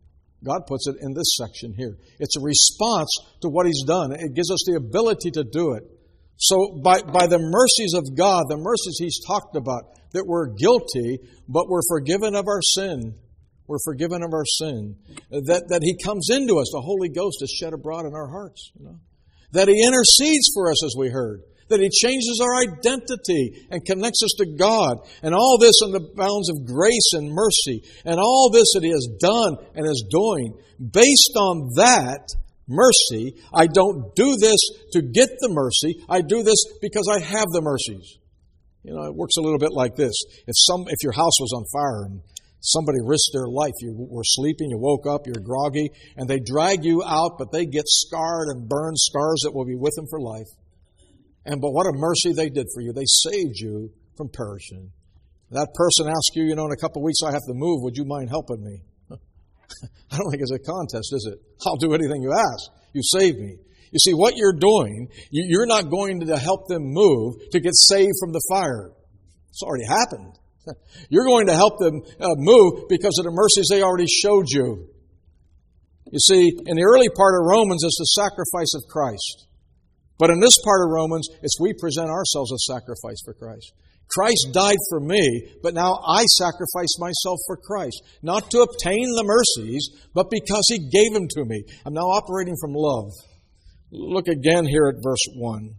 God puts it in this section here. It's a response to what He's done. It gives us the ability to do it. So by, by the mercies of God, the mercies He's talked about, that we're guilty, but we're forgiven of our sin. We're forgiven of our sin. That, that He comes into us. The Holy Ghost is shed abroad in our hearts. You know? That He intercedes for us, as we heard. That He changes our identity and connects us to God. And all this in the bounds of grace and mercy. And all this that He has done and is doing. Based on that mercy, I don't do this to get the mercy. I do this because I have the mercies. You know, it works a little bit like this. If some, if your house was on fire and somebody risked their life, you were sleeping, you woke up, you're groggy, and they drag you out, but they get scarred and burned, scars that will be with them for life. And but what a mercy they did for you. They saved you from perishing. That person asks you, you know, in a couple of weeks I have to move. Would you mind helping me? I don't think it's a contest, is it? I'll do anything you ask. You save me. You see, what you're doing, you're not going to help them move to get saved from the fire. It's already happened. You're going to help them move because of the mercies they already showed you. You see, in the early part of Romans, it's the sacrifice of Christ. But in this part of Romans, it's we present ourselves a sacrifice for Christ. Christ died for me, but now I sacrifice myself for Christ. Not to obtain the mercies, but because He gave them to me. I'm now operating from love. Look again here at verse one.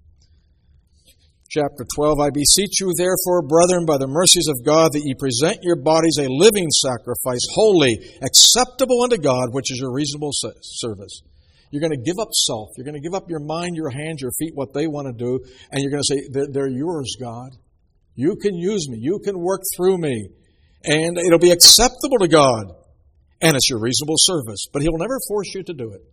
Chapter twelve, I beseech you therefore, brethren, by the mercies of God, that ye present your bodies a living sacrifice, holy, acceptable unto God, which is your reasonable service. You're going to give up self. You're going to give up your mind, your hands, your feet, what they want to do, and you're going to say, they're, they're yours, God. You can use me. You can work through me. And it'll be acceptable to God. And it's your reasonable service. But He'll never force you to do it.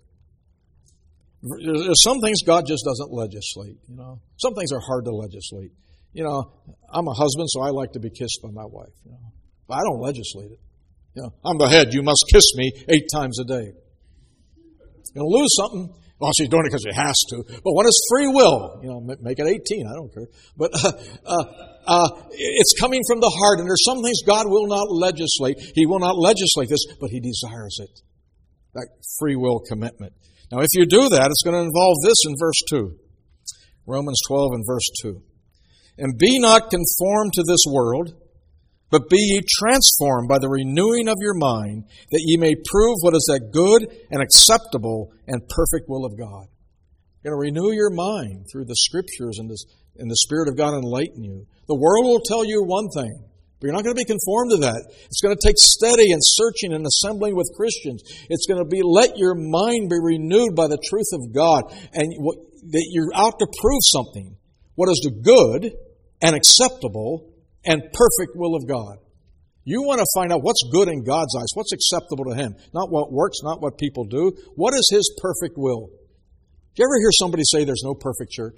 There's some things God just doesn't legislate, you know. Some things are hard to legislate. You know, I'm a husband, so I like to be kissed by my wife, you know. But I don't legislate it. You know, I'm the head. You must kiss me eight times a day. You're going to lose something. Well, she's doing it because she has to. But when it's free will, you know, make it eighteen. I don't care. But uh, uh, uh, it's coming from the heart. And there's some things God will not legislate. He will not legislate this, but He desires it. That free will commitment. Now, if you do that, it's going to involve this in verse two. Romans twelve and verse two. And be not conformed to this world, but be ye transformed by the renewing of your mind, that ye may prove what is that good and acceptable and perfect will of God. You're going to renew your mind through the Scriptures and, this, and the Spirit of God enlighten you. The world will tell you one thing, but you're not going to be conformed to that. It's going to take study and searching and assembling with Christians. It's going to be let your mind be renewed by the truth of God, and what, that you're out to prove something. What is the good and acceptable and perfect will of God. You want to find out what's good in God's eyes, what's acceptable to Him. Not what works, not what people do. What is His perfect will? Do you ever hear somebody say there's no perfect church?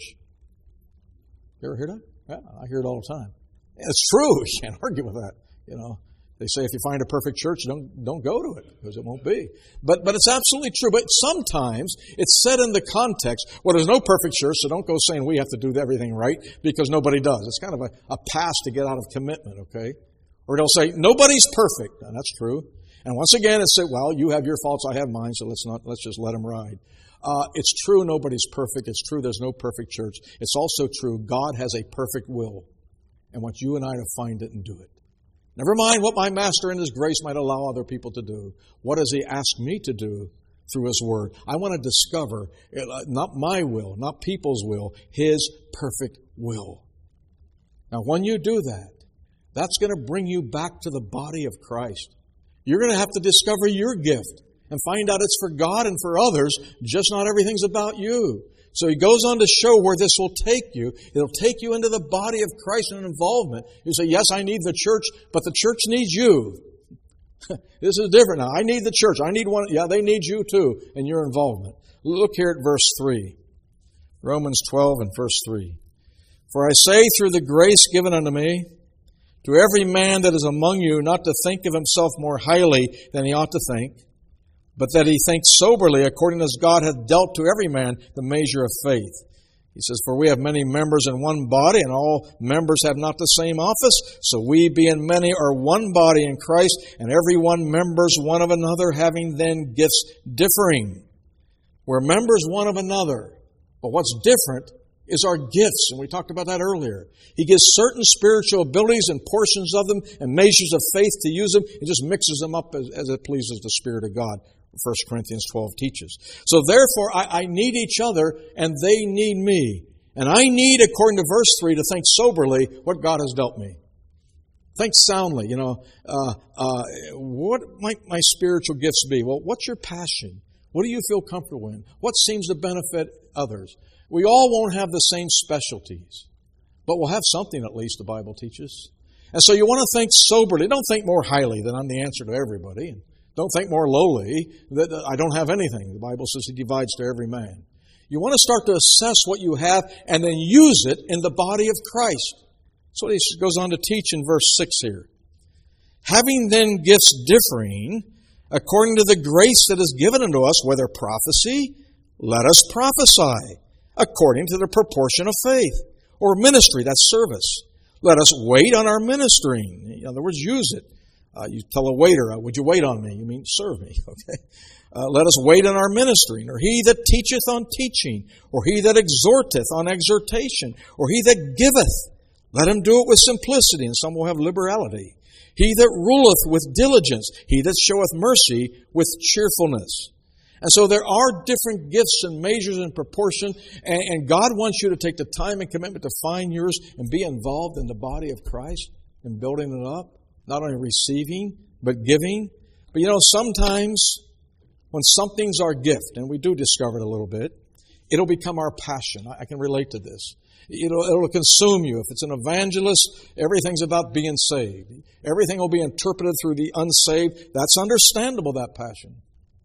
You ever hear that? Yeah, I hear it all the time. It's true. You can't argue with that. You know, they say if you find a perfect church, don't don't go to it, because it won't be. But but it's absolutely true. But sometimes it's said in the context, well, there's no perfect church, so don't go saying we have to do everything right, because nobody does. It's kind of a, a pass to get out of commitment, okay? Or they'll say, nobody's perfect. And that's true. And once again, it's said, well, you have your faults, I have mine, so let's not let's just let them ride. Uh, it's true nobody's perfect. It's true there's no perfect church. It's also true God has a perfect will and wants you and I to find it and do it. Never mind what my Master in His grace might allow other people to do. What does He ask me to do through His Word? I want to discover, not my will, not people's will, His perfect will. Now, when you do that, that's going to bring you back to the body of Christ. You're going to have to discover your gift and find out it's for God and for others, just not everything's about you. So he goes on to show where this will take you. It'll take you into the body of Christ and involvement. You say, yes, I need the church, but the church needs you. This is different now. I need the church. I need one. Yeah, they need you too, and your involvement. Look here at verse three. Romans twelve and verse three. For I say through the grace given unto me, to every man that is among you, not to think of himself more highly than he ought to think, but that he think soberly, according as God hath dealt to every man the measure of faith. He says, for we have many members in one body, and all members have not the same office. So we, being many, are one body in Christ, and every one members one of another, having then gifts differing. We're members one of another. But what's different is our gifts, and we talked about that earlier. He gives certain spiritual abilities and portions of them and measures of faith to use them. He just mixes them up as, as it pleases the Spirit of God. First Corinthians twelve teaches. So therefore, I, I need each other, and they need me. And I need, according to verse three, to think soberly what God has dealt me. Think soundly, you know. Uh, uh, what might my spiritual gifts be? Well, what's your passion? What do you feel comfortable in? What seems to benefit others? We all won't have the same specialties, but we'll have something at least, the Bible teaches. And so you want to think soberly. Don't think more highly than I'm the answer to everybody. Don't think more lowly that I don't have anything. The Bible says He divides to every man. You want to start to assess what you have and then use it in the body of Christ. That's what he goes on to teach in verse six here. Having then gifts differing, according to the grace that is given unto us, whether prophecy, let us prophesy, according to the proportion of faith, or ministry, that's service. Let us wait on our ministering. In other words, use it. Uh, you tell a waiter, uh, would you wait on me? You mean serve me, okay? Uh, let us wait on our ministering, or he that teacheth on teaching, or he that exhorteth on exhortation, or he that giveth, let him do it with simplicity, and some will have liberality. He that ruleth with diligence, he that showeth mercy with cheerfulness. And so there are different gifts and measures and proportion, and, and God wants you to take the time and commitment to find yours and be involved in the body of Christ and building it up. Not only receiving, but giving. But you know, sometimes when something's our gift, and we do discover it a little bit, it'll become our passion. I can relate to this. It'll, it'll consume you. If it's an evangelist, everything's about being saved. Everything will be interpreted through the unsaved. That's understandable, that passion.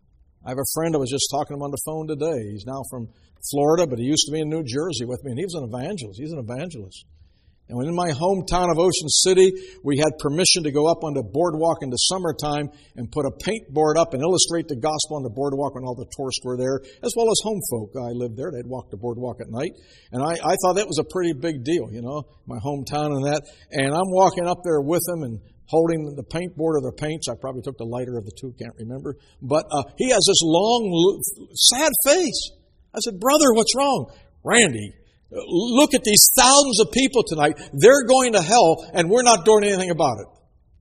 I have a friend I was just talking to him on the phone today. He's now from Florida, but he used to be in New Jersey with me, and he was an evangelist. He's an evangelist. And in my hometown of Ocean City, we had permission to go up on the boardwalk in the summertime and put a paint board up and illustrate the gospel on the boardwalk when all the tourists were there, as well as home folk. I lived there. They'd walk the boardwalk at night. And I, I thought that was a pretty big deal, you know, my hometown and that. And I'm walking up there with him and holding the paint board or the paints. I probably took the lighter of the two, can't remember. But uh, he has this long, sad face. I said, brother, what's wrong? Randy, look at these thousands of people tonight. They're going to hell, and we're not doing anything about it.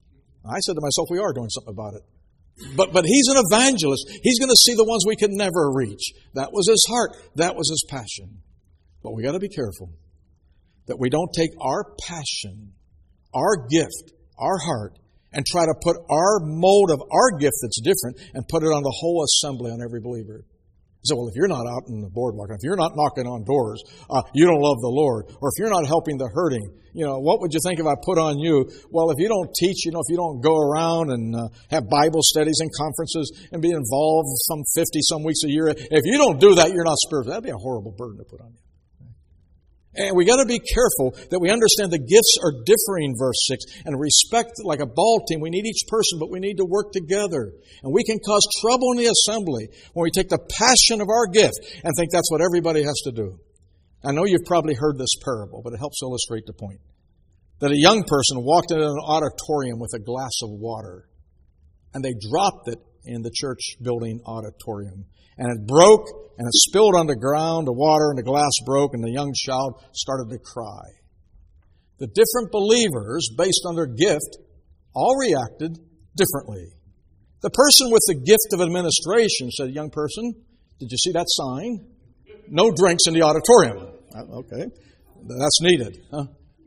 I said to myself, we are doing something about it. But but he's an evangelist. He's going to see the ones we could never reach. That was his heart. That was his passion. But we got to be careful that we don't take our passion, our gift, our heart, and try to put our mold of our gift that's different and put it on the whole assembly, on every believer. So, well, if you're not out in the boardwalk, if you're not knocking on doors, uh, you don't love the Lord. Or if you're not helping the hurting, you know, what would you think if I put on you? Well, if you don't teach, you know, if you don't go around and uh, have Bible studies and conferences and be involved some fifty some weeks a year, if you don't do that, you're not spiritual. That'd be a horrible burden to put on you. And we got to be careful that we understand the gifts are differing, verse six, and respect, like a ball team. We need each person, but we need to work together. And we can cause trouble in the assembly when we take the passion of our gift and think that's what everybody has to do. I know you've probably heard this parable, but it helps illustrate the point. That a young person walked into an auditorium with a glass of water, and they dropped it in the church building auditorium. And it broke, and it spilled on the ground, the water, and the glass broke, and the young child started to cry. The different believers, based on their gift, all reacted differently. The person with the gift of administration said, young person, did you see that sign? No drinks in the auditorium. Okay, that's needed. Huh?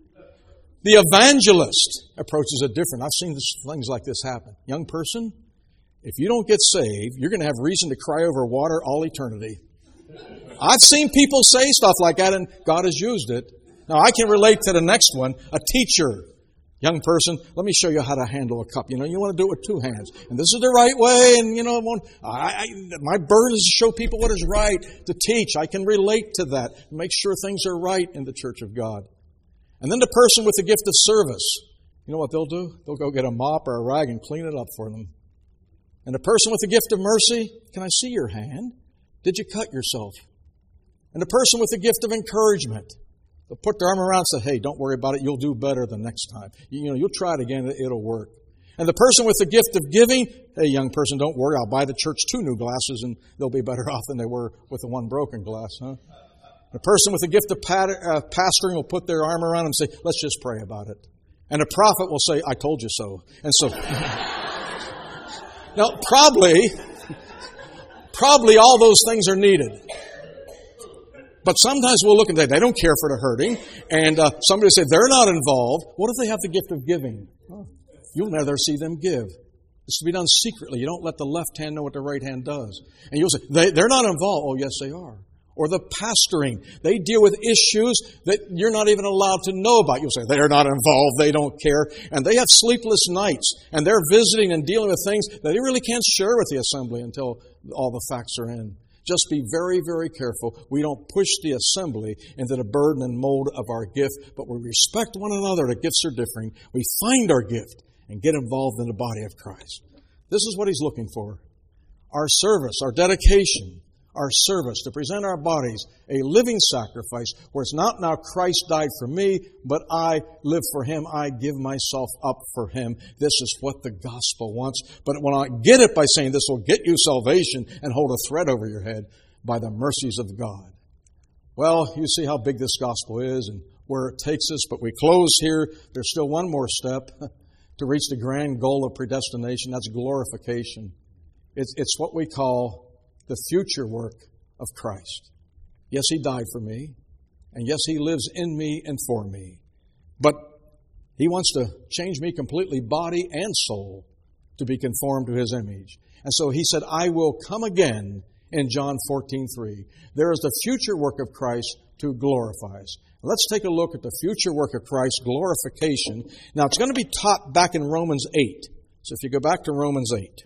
The evangelist approaches it different. I've seen this, things like this happen. Young person, if you don't get saved, you're going to have reason to cry over water all eternity. I've seen people say stuff like that, and God has used it. Now, I can relate to the next one, a teacher. Young person, let me show you how to handle a cup. You know, you want to do it with two hands. And this is the right way, and, you know, I, I, my burden is to show people what is right, to teach. I can relate to that, make sure things are right in the church of God. And then the person with the gift of service, you know what they'll do? They'll go get a mop or a rag and clean it up for them. And the person with the gift of mercy, can I see your hand? Did you cut yourself? And the person with the gift of encouragement. They'll put their arm around and say, hey, don't worry about it. You'll do better the next time. You, you know, you'll try it again. It'll work. And the person with the gift of giving, hey, young person, don't worry. I'll buy the church two new glasses and they'll be better off than they were with the one broken glass, huh? The person with the gift of pat- uh, pastoring will put their arm around them and say, let's just pray about it. And the prophet will say, I told you so. And so, now, probably, probably all those things are needed. But sometimes we'll look and say, they don't care for the hurting. And uh, somebody will say, they're not involved. What if they have the gift of giving? Oh, you'll never see them give. It's to be done secretly. You don't let the left hand know what the right hand does. And you'll say, they, they're not involved. Oh, yes, they are. Or the pastoring. They deal with issues that you're not even allowed to know about. You'll say, they're not involved. They don't care. And they have sleepless nights. And they're visiting and dealing with things that they really can't share with the assembly until all the facts are in. Just be very, very careful. We don't push the assembly into the burden and mold of our gift, but we respect one another. The gifts are differing. We find our gift and get involved in the body of Christ. This is what He's looking for. Our service, our dedication, our service, to present our bodies a living sacrifice where it's not now Christ died for me, but I live for Him. I give myself up for Him. This is what the gospel wants. But when I get it by saying this will get you salvation and hold a thread over your head by the mercies of God. Well, you see how big this gospel is and where it takes us. But we close here. There's still one more step to reach the grand goal of predestination. That's glorification. It's, it's what we call the future work of Christ. Yes, He died for me. And yes, He lives in me and for me. But He wants to change me completely, body and soul, to be conformed to His image. And so He said, I will come again in John fourteen three. There is the future work of Christ to glorify us. Let's take a look at the future work of Christ, glorification. Now, it's going to be taught back in Romans eight. So if you go back to Romans eight.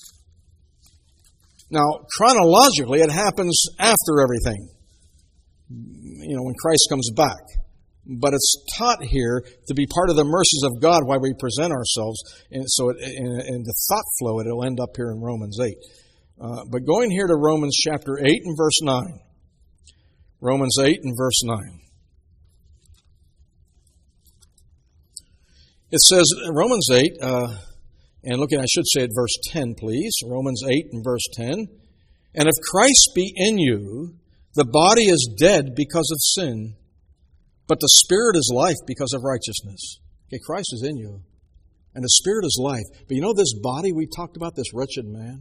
Now, chronologically, it happens after everything, you know, when Christ comes back. But it's taught here to be part of the mercies of God while we present ourselves. And so it, in, in the thought flow, it'll end up here in Romans eight. Uh, but going here to Romans chapter eight and verse nine. Romans eight and verse nine. It says, Romans eight... Uh, And look at, I should say at verse ten, please. Romans eight and verse ten. And if Christ be in you, the body is dead because of sin, but the Spirit is life because of righteousness. Okay, Christ is in you, and the Spirit is life. But you know this body we talked about, this wretched man?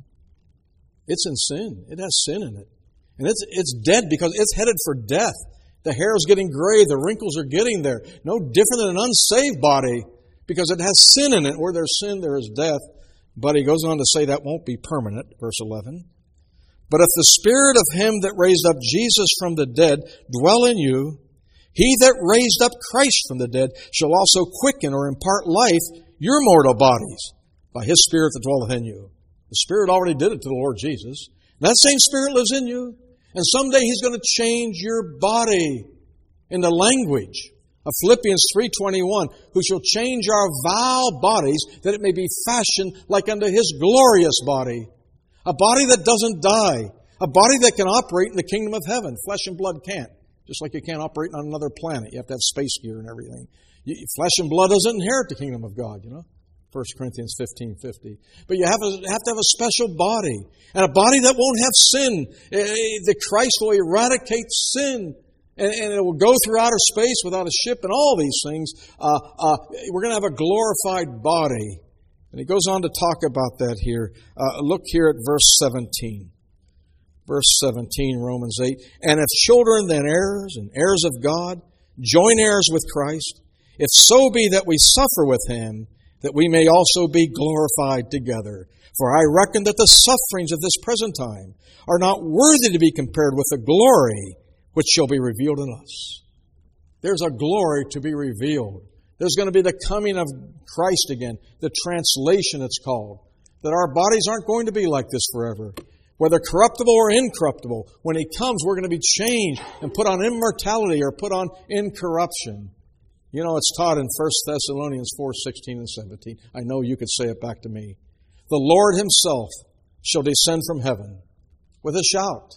It's in sin. It has sin in it. And it's it's dead because it's headed for death. The hair is getting gray. The wrinkles are getting there. No different than an unsaved body, because it has sin in it. Where there's sin, there is death. But he goes on to say that won't be permanent, verse eleven. But if the Spirit of Him that raised up Jesus from the dead dwell in you, He that raised up Christ from the dead shall also quicken or impart life your mortal bodies by His Spirit that dwelleth in you. The Spirit already did it to the Lord Jesus. And that same Spirit lives in you. And someday He's going to change your body in the language of Philippians three twenty-one, who shall change our vile bodies that it may be fashioned like unto His glorious body. A body that doesn't die. A body that can operate in the kingdom of heaven. Flesh and blood can't. Just like you can't operate on another planet. You have to have space gear and everything. You, flesh and blood doesn't inherit the kingdom of God, you know. First Corinthians fifteen fifty. But you have, a, have to have a special body. And a body that won't have sin. The Christ will eradicate sin. And, and it will go through outer space without a ship and all these things. Uh, uh, we're going to have a glorified body. And he goes on to talk about that here. Uh, look here at verse seventeen. Verse seventeen, Romans eight. And if children, then heirs, and heirs of God, joint heirs with Christ, if so be that we suffer with Him, that we may also be glorified together. For I reckon that the sufferings of this present time are not worthy to be compared with the glory which shall be revealed in us. There's a glory to be revealed. There's going to be the coming of Christ again, the translation it's called. That our bodies aren't going to be like this forever. Whether corruptible or incorruptible, when He comes, we're going to be changed and put on immortality or put on incorruption. You know, it's taught in First Thessalonians four sixteen and seventeen. I know you could say it back to me. The Lord Himself shall descend from heaven with a shout,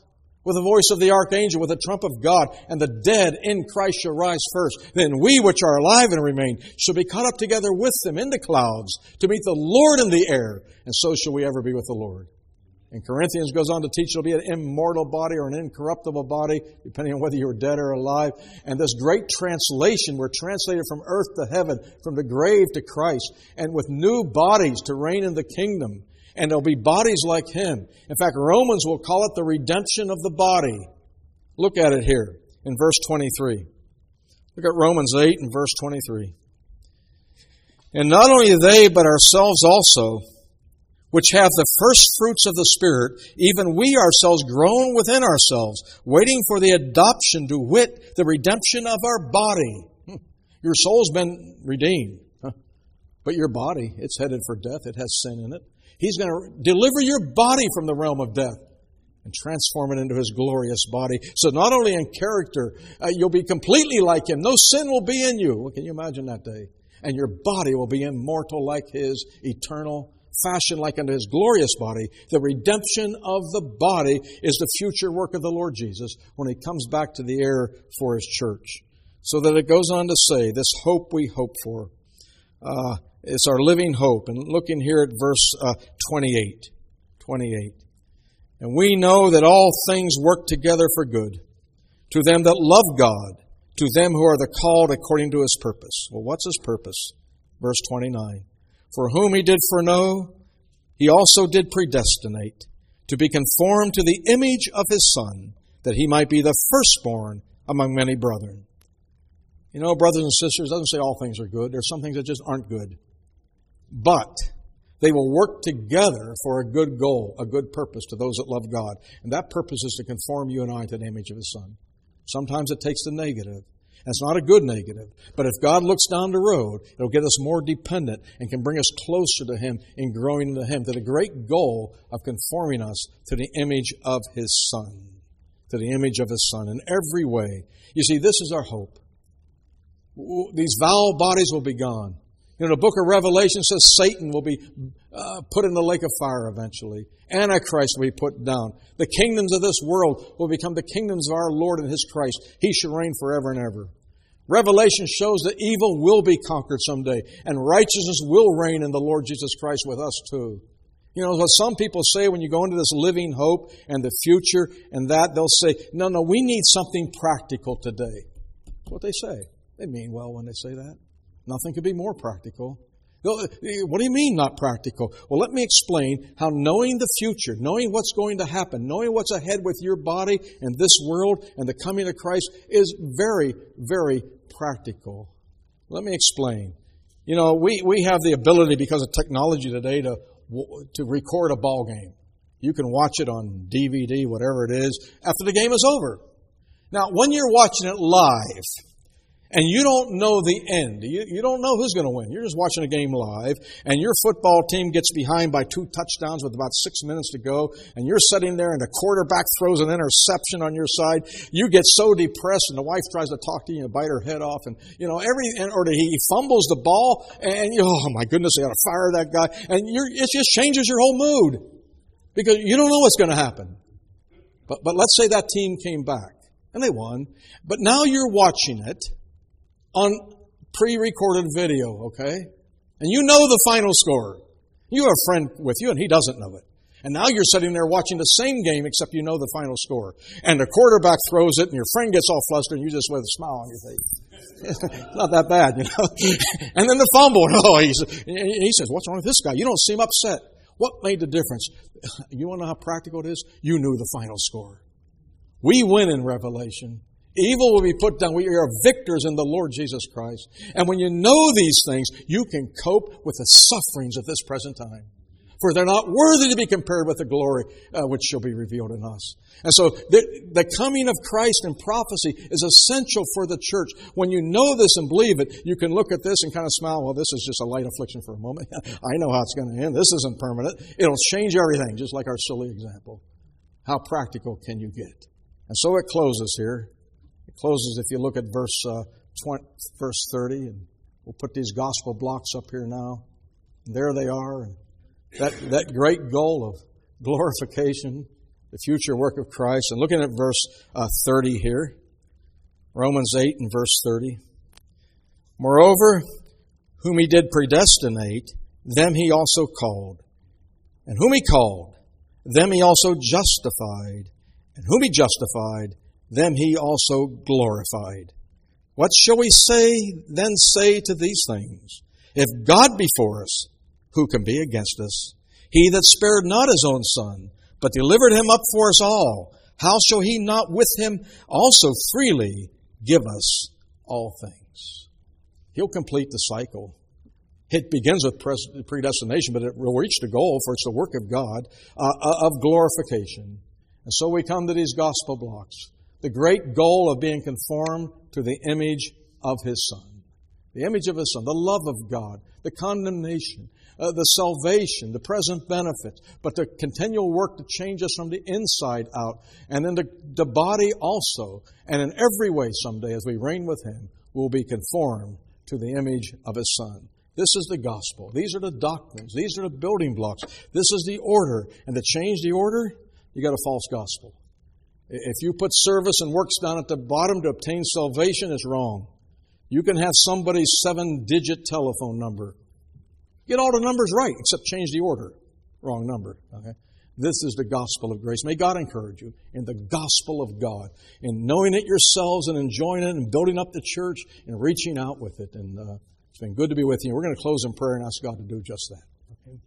with the voice of the archangel, with the trump of God, and the dead in Christ shall rise first. Then we which are alive and remain shall be caught up together with them in the clouds to meet the Lord in the air, and so shall we ever be with the Lord. And Corinthians goes on to teach it'll be an immortal body or an incorruptible body, depending on whether you're dead or alive. And this great translation, we're translated from earth to heaven, from the grave to Christ, and with new bodies to reign in the kingdom. And there'll be bodies like Him. In fact, Romans will call it the redemption of the body. Look at it here in verse twenty-three. Look at Romans eight and verse twenty-three. And not only they, but ourselves also, which have the first fruits of the Spirit, even we ourselves groan within ourselves, waiting for the adoption, to wit, the redemption of our body. Your soul's been redeemed. But your body, it's headed for death. It has sin in it. He's going to deliver your body from the realm of death and transform it into His glorious body. So not only in character, uh, you'll be completely like Him. No sin will be in you. Well, can you imagine that day? And your body will be immortal like His, eternal, fashioned like unto His glorious body. The redemption of the body is the future work of the Lord Jesus when He comes back to the air for His church. So that it goes on to say, this hope we hope for. Uh, it's our living hope. And looking here at verse uh, twenty-eight. twenty-eight. And we know that all things work together for good, to them that love God, to them who are the called according to His purpose. Well, what's His purpose? Verse twenty-nine. For whom He did foreknow, He also did predestinate, to be conformed to the image of His Son, that He might be the firstborn among many brethren. You know, brothers and sisters, it doesn't say all things are good. There's some things that just aren't good. But they will work together for a good goal, a good purpose to those that love God. And that purpose is to conform you and I to the image of His Son. Sometimes it takes the negative. And it's not a good negative. But if God looks down the road, it'll get us more dependent and can bring us closer to Him in growing into Him, to the great goal of conforming us to the image of His Son. To the image of His Son in every way. You see, this is our hope. These foul bodies will be gone. You know, the book of Revelation says Satan will be uh, put in the lake of fire eventually. Antichrist will be put down. The kingdoms of this world will become the kingdoms of our Lord and His Christ. He should reign forever and ever. Revelation shows that evil will be conquered someday, and righteousness will reign in the Lord Jesus Christ with us too. You know, what some people say when you go into this living hope and the future and that, they'll say, no, no, we need something practical today. That's what they say. They mean well when they say that. Nothing could be more practical. What do you mean not practical? Well, let me explain how knowing the future, knowing what's going to happen, knowing what's ahead with your body and this world and the coming of Christ is very, very practical. Let me explain. You know, we, we have the ability because of technology today to, to record a ball game. You can watch it on D V D, whatever it is, after the game is over. Now, when you're watching it live, and you don't know the end. You, you don't know who's going to win. You're just watching a game live, and your football team gets behind by two touchdowns with about six minutes to go, and you're sitting there, and the quarterback throws an interception on your side. You get so depressed, and the wife tries to talk to you and bite her head off, and you know every or he fumbles the ball, and you oh my goodness, they got to fire that guy, and you're, it just changes your whole mood because you don't know what's going to happen. But but let's say that team came back and they won, but now you're watching it on pre-recorded video, okay? And you know the final score. You have a friend with you and he doesn't know it. And now you're sitting there watching the same game except you know the final score. And the quarterback throws it and your friend gets all flustered and you just with a smile on your face. It's not that bad, you know? And then the fumble. Oh, he says, what's wrong with this guy? You don't seem upset. What made the difference? You want to know how practical it is? You knew the final score. We win in Revelation. Evil will be put down. We are victors in the Lord Jesus Christ. And when you know these things, you can cope with the sufferings of this present time. For they're not worthy to be compared with the glory uh, which shall be revealed in us. And so the, the coming of Christ in prophecy is essential for the church. When you know this and believe it, you can look at this and kind of smile, well, this is just a light affliction for a moment. I know how it's going to end. This isn't permanent. It'll change everything, just like our silly example. How practical can you get? And so it closes here. It closes if you look at verse uh, twenty, verse thirty, and we'll put these gospel blocks up here now. And there they are. And that, that great goal of glorification, the future work of Christ. And looking at verse uh, thirty here, Romans eight and verse thirty. Moreover, whom he did predestinate, them he also called. And whom he called, them he also justified. And whom he justified, them he also glorified. What shall we say then say to these things? If God be for us, who can be against us? He that spared not his own Son, but delivered him up for us all, how shall he not with him also freely give us all things? He'll complete the cycle. It begins with predestination, but it will reach the goal, for it's the work of God, uh, of glorification. And so we come to these gospel blocks. The great goal of being conformed to the image of His Son. The image of His Son, the love of God, the condemnation, uh, the salvation, the present benefits, but the continual work to change us from the inside out. And then the, the body also. And in every way someday, as we reign with Him, we'll be conformed to the image of His Son. This is the gospel. These are the doctrines. These are the building blocks. This is the order. And to change the order, you got a false gospel. If you put service and works down at the bottom to obtain salvation, it's wrong. You can have somebody's seven-digit telephone number. Get all the numbers right, except change the order. Wrong number. Okay? This is the gospel of grace. May God encourage you in the gospel of God, in knowing it yourselves and enjoying it and building up the church and reaching out with it. And uh, it's been good to be with you. We're going to close in prayer and ask God to do just that. Okay?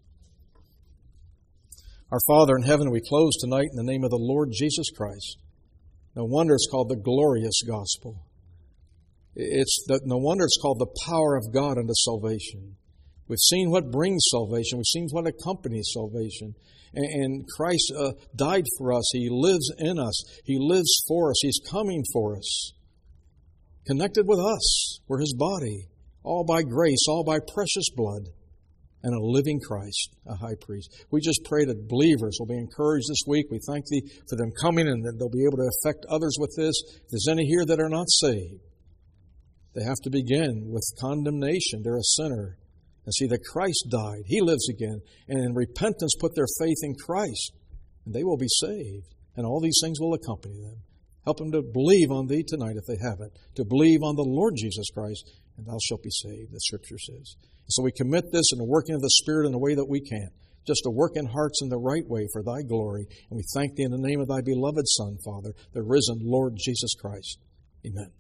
Our Father in heaven, we close tonight in the name of the Lord Jesus Christ. No wonder it's called the glorious gospel. It's the, no wonder it's called the power of God unto salvation. We've seen what brings salvation. We've seen what accompanies salvation. And, and Christ uh, died for us. He lives in us. He lives for us. He's coming for us. Connected with us. We're His body. All by grace, all by precious blood. And a living Christ, a high priest. We just pray that believers will be encouraged this week. We thank Thee for them coming and that they'll be able to affect others with this. If there's any here that are not saved, they have to begin with condemnation. They're a sinner. And see that Christ died. He lives again. And in repentance put their faith in Christ. And they will be saved. And all these things will accompany them. Help them to believe on Thee tonight if they haven't. To believe on the Lord Jesus Christ. And thou shalt be saved, the Scripture says. And so we commit this in the working of the Spirit in the way that we can. Just to work in hearts in the right way for Thy glory. And we thank Thee in the name of Thy beloved Son, Father, the risen Lord Jesus Christ. Amen.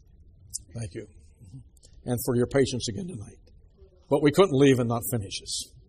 Thank you. And for your patience again tonight. But we couldn't leave and not finish this.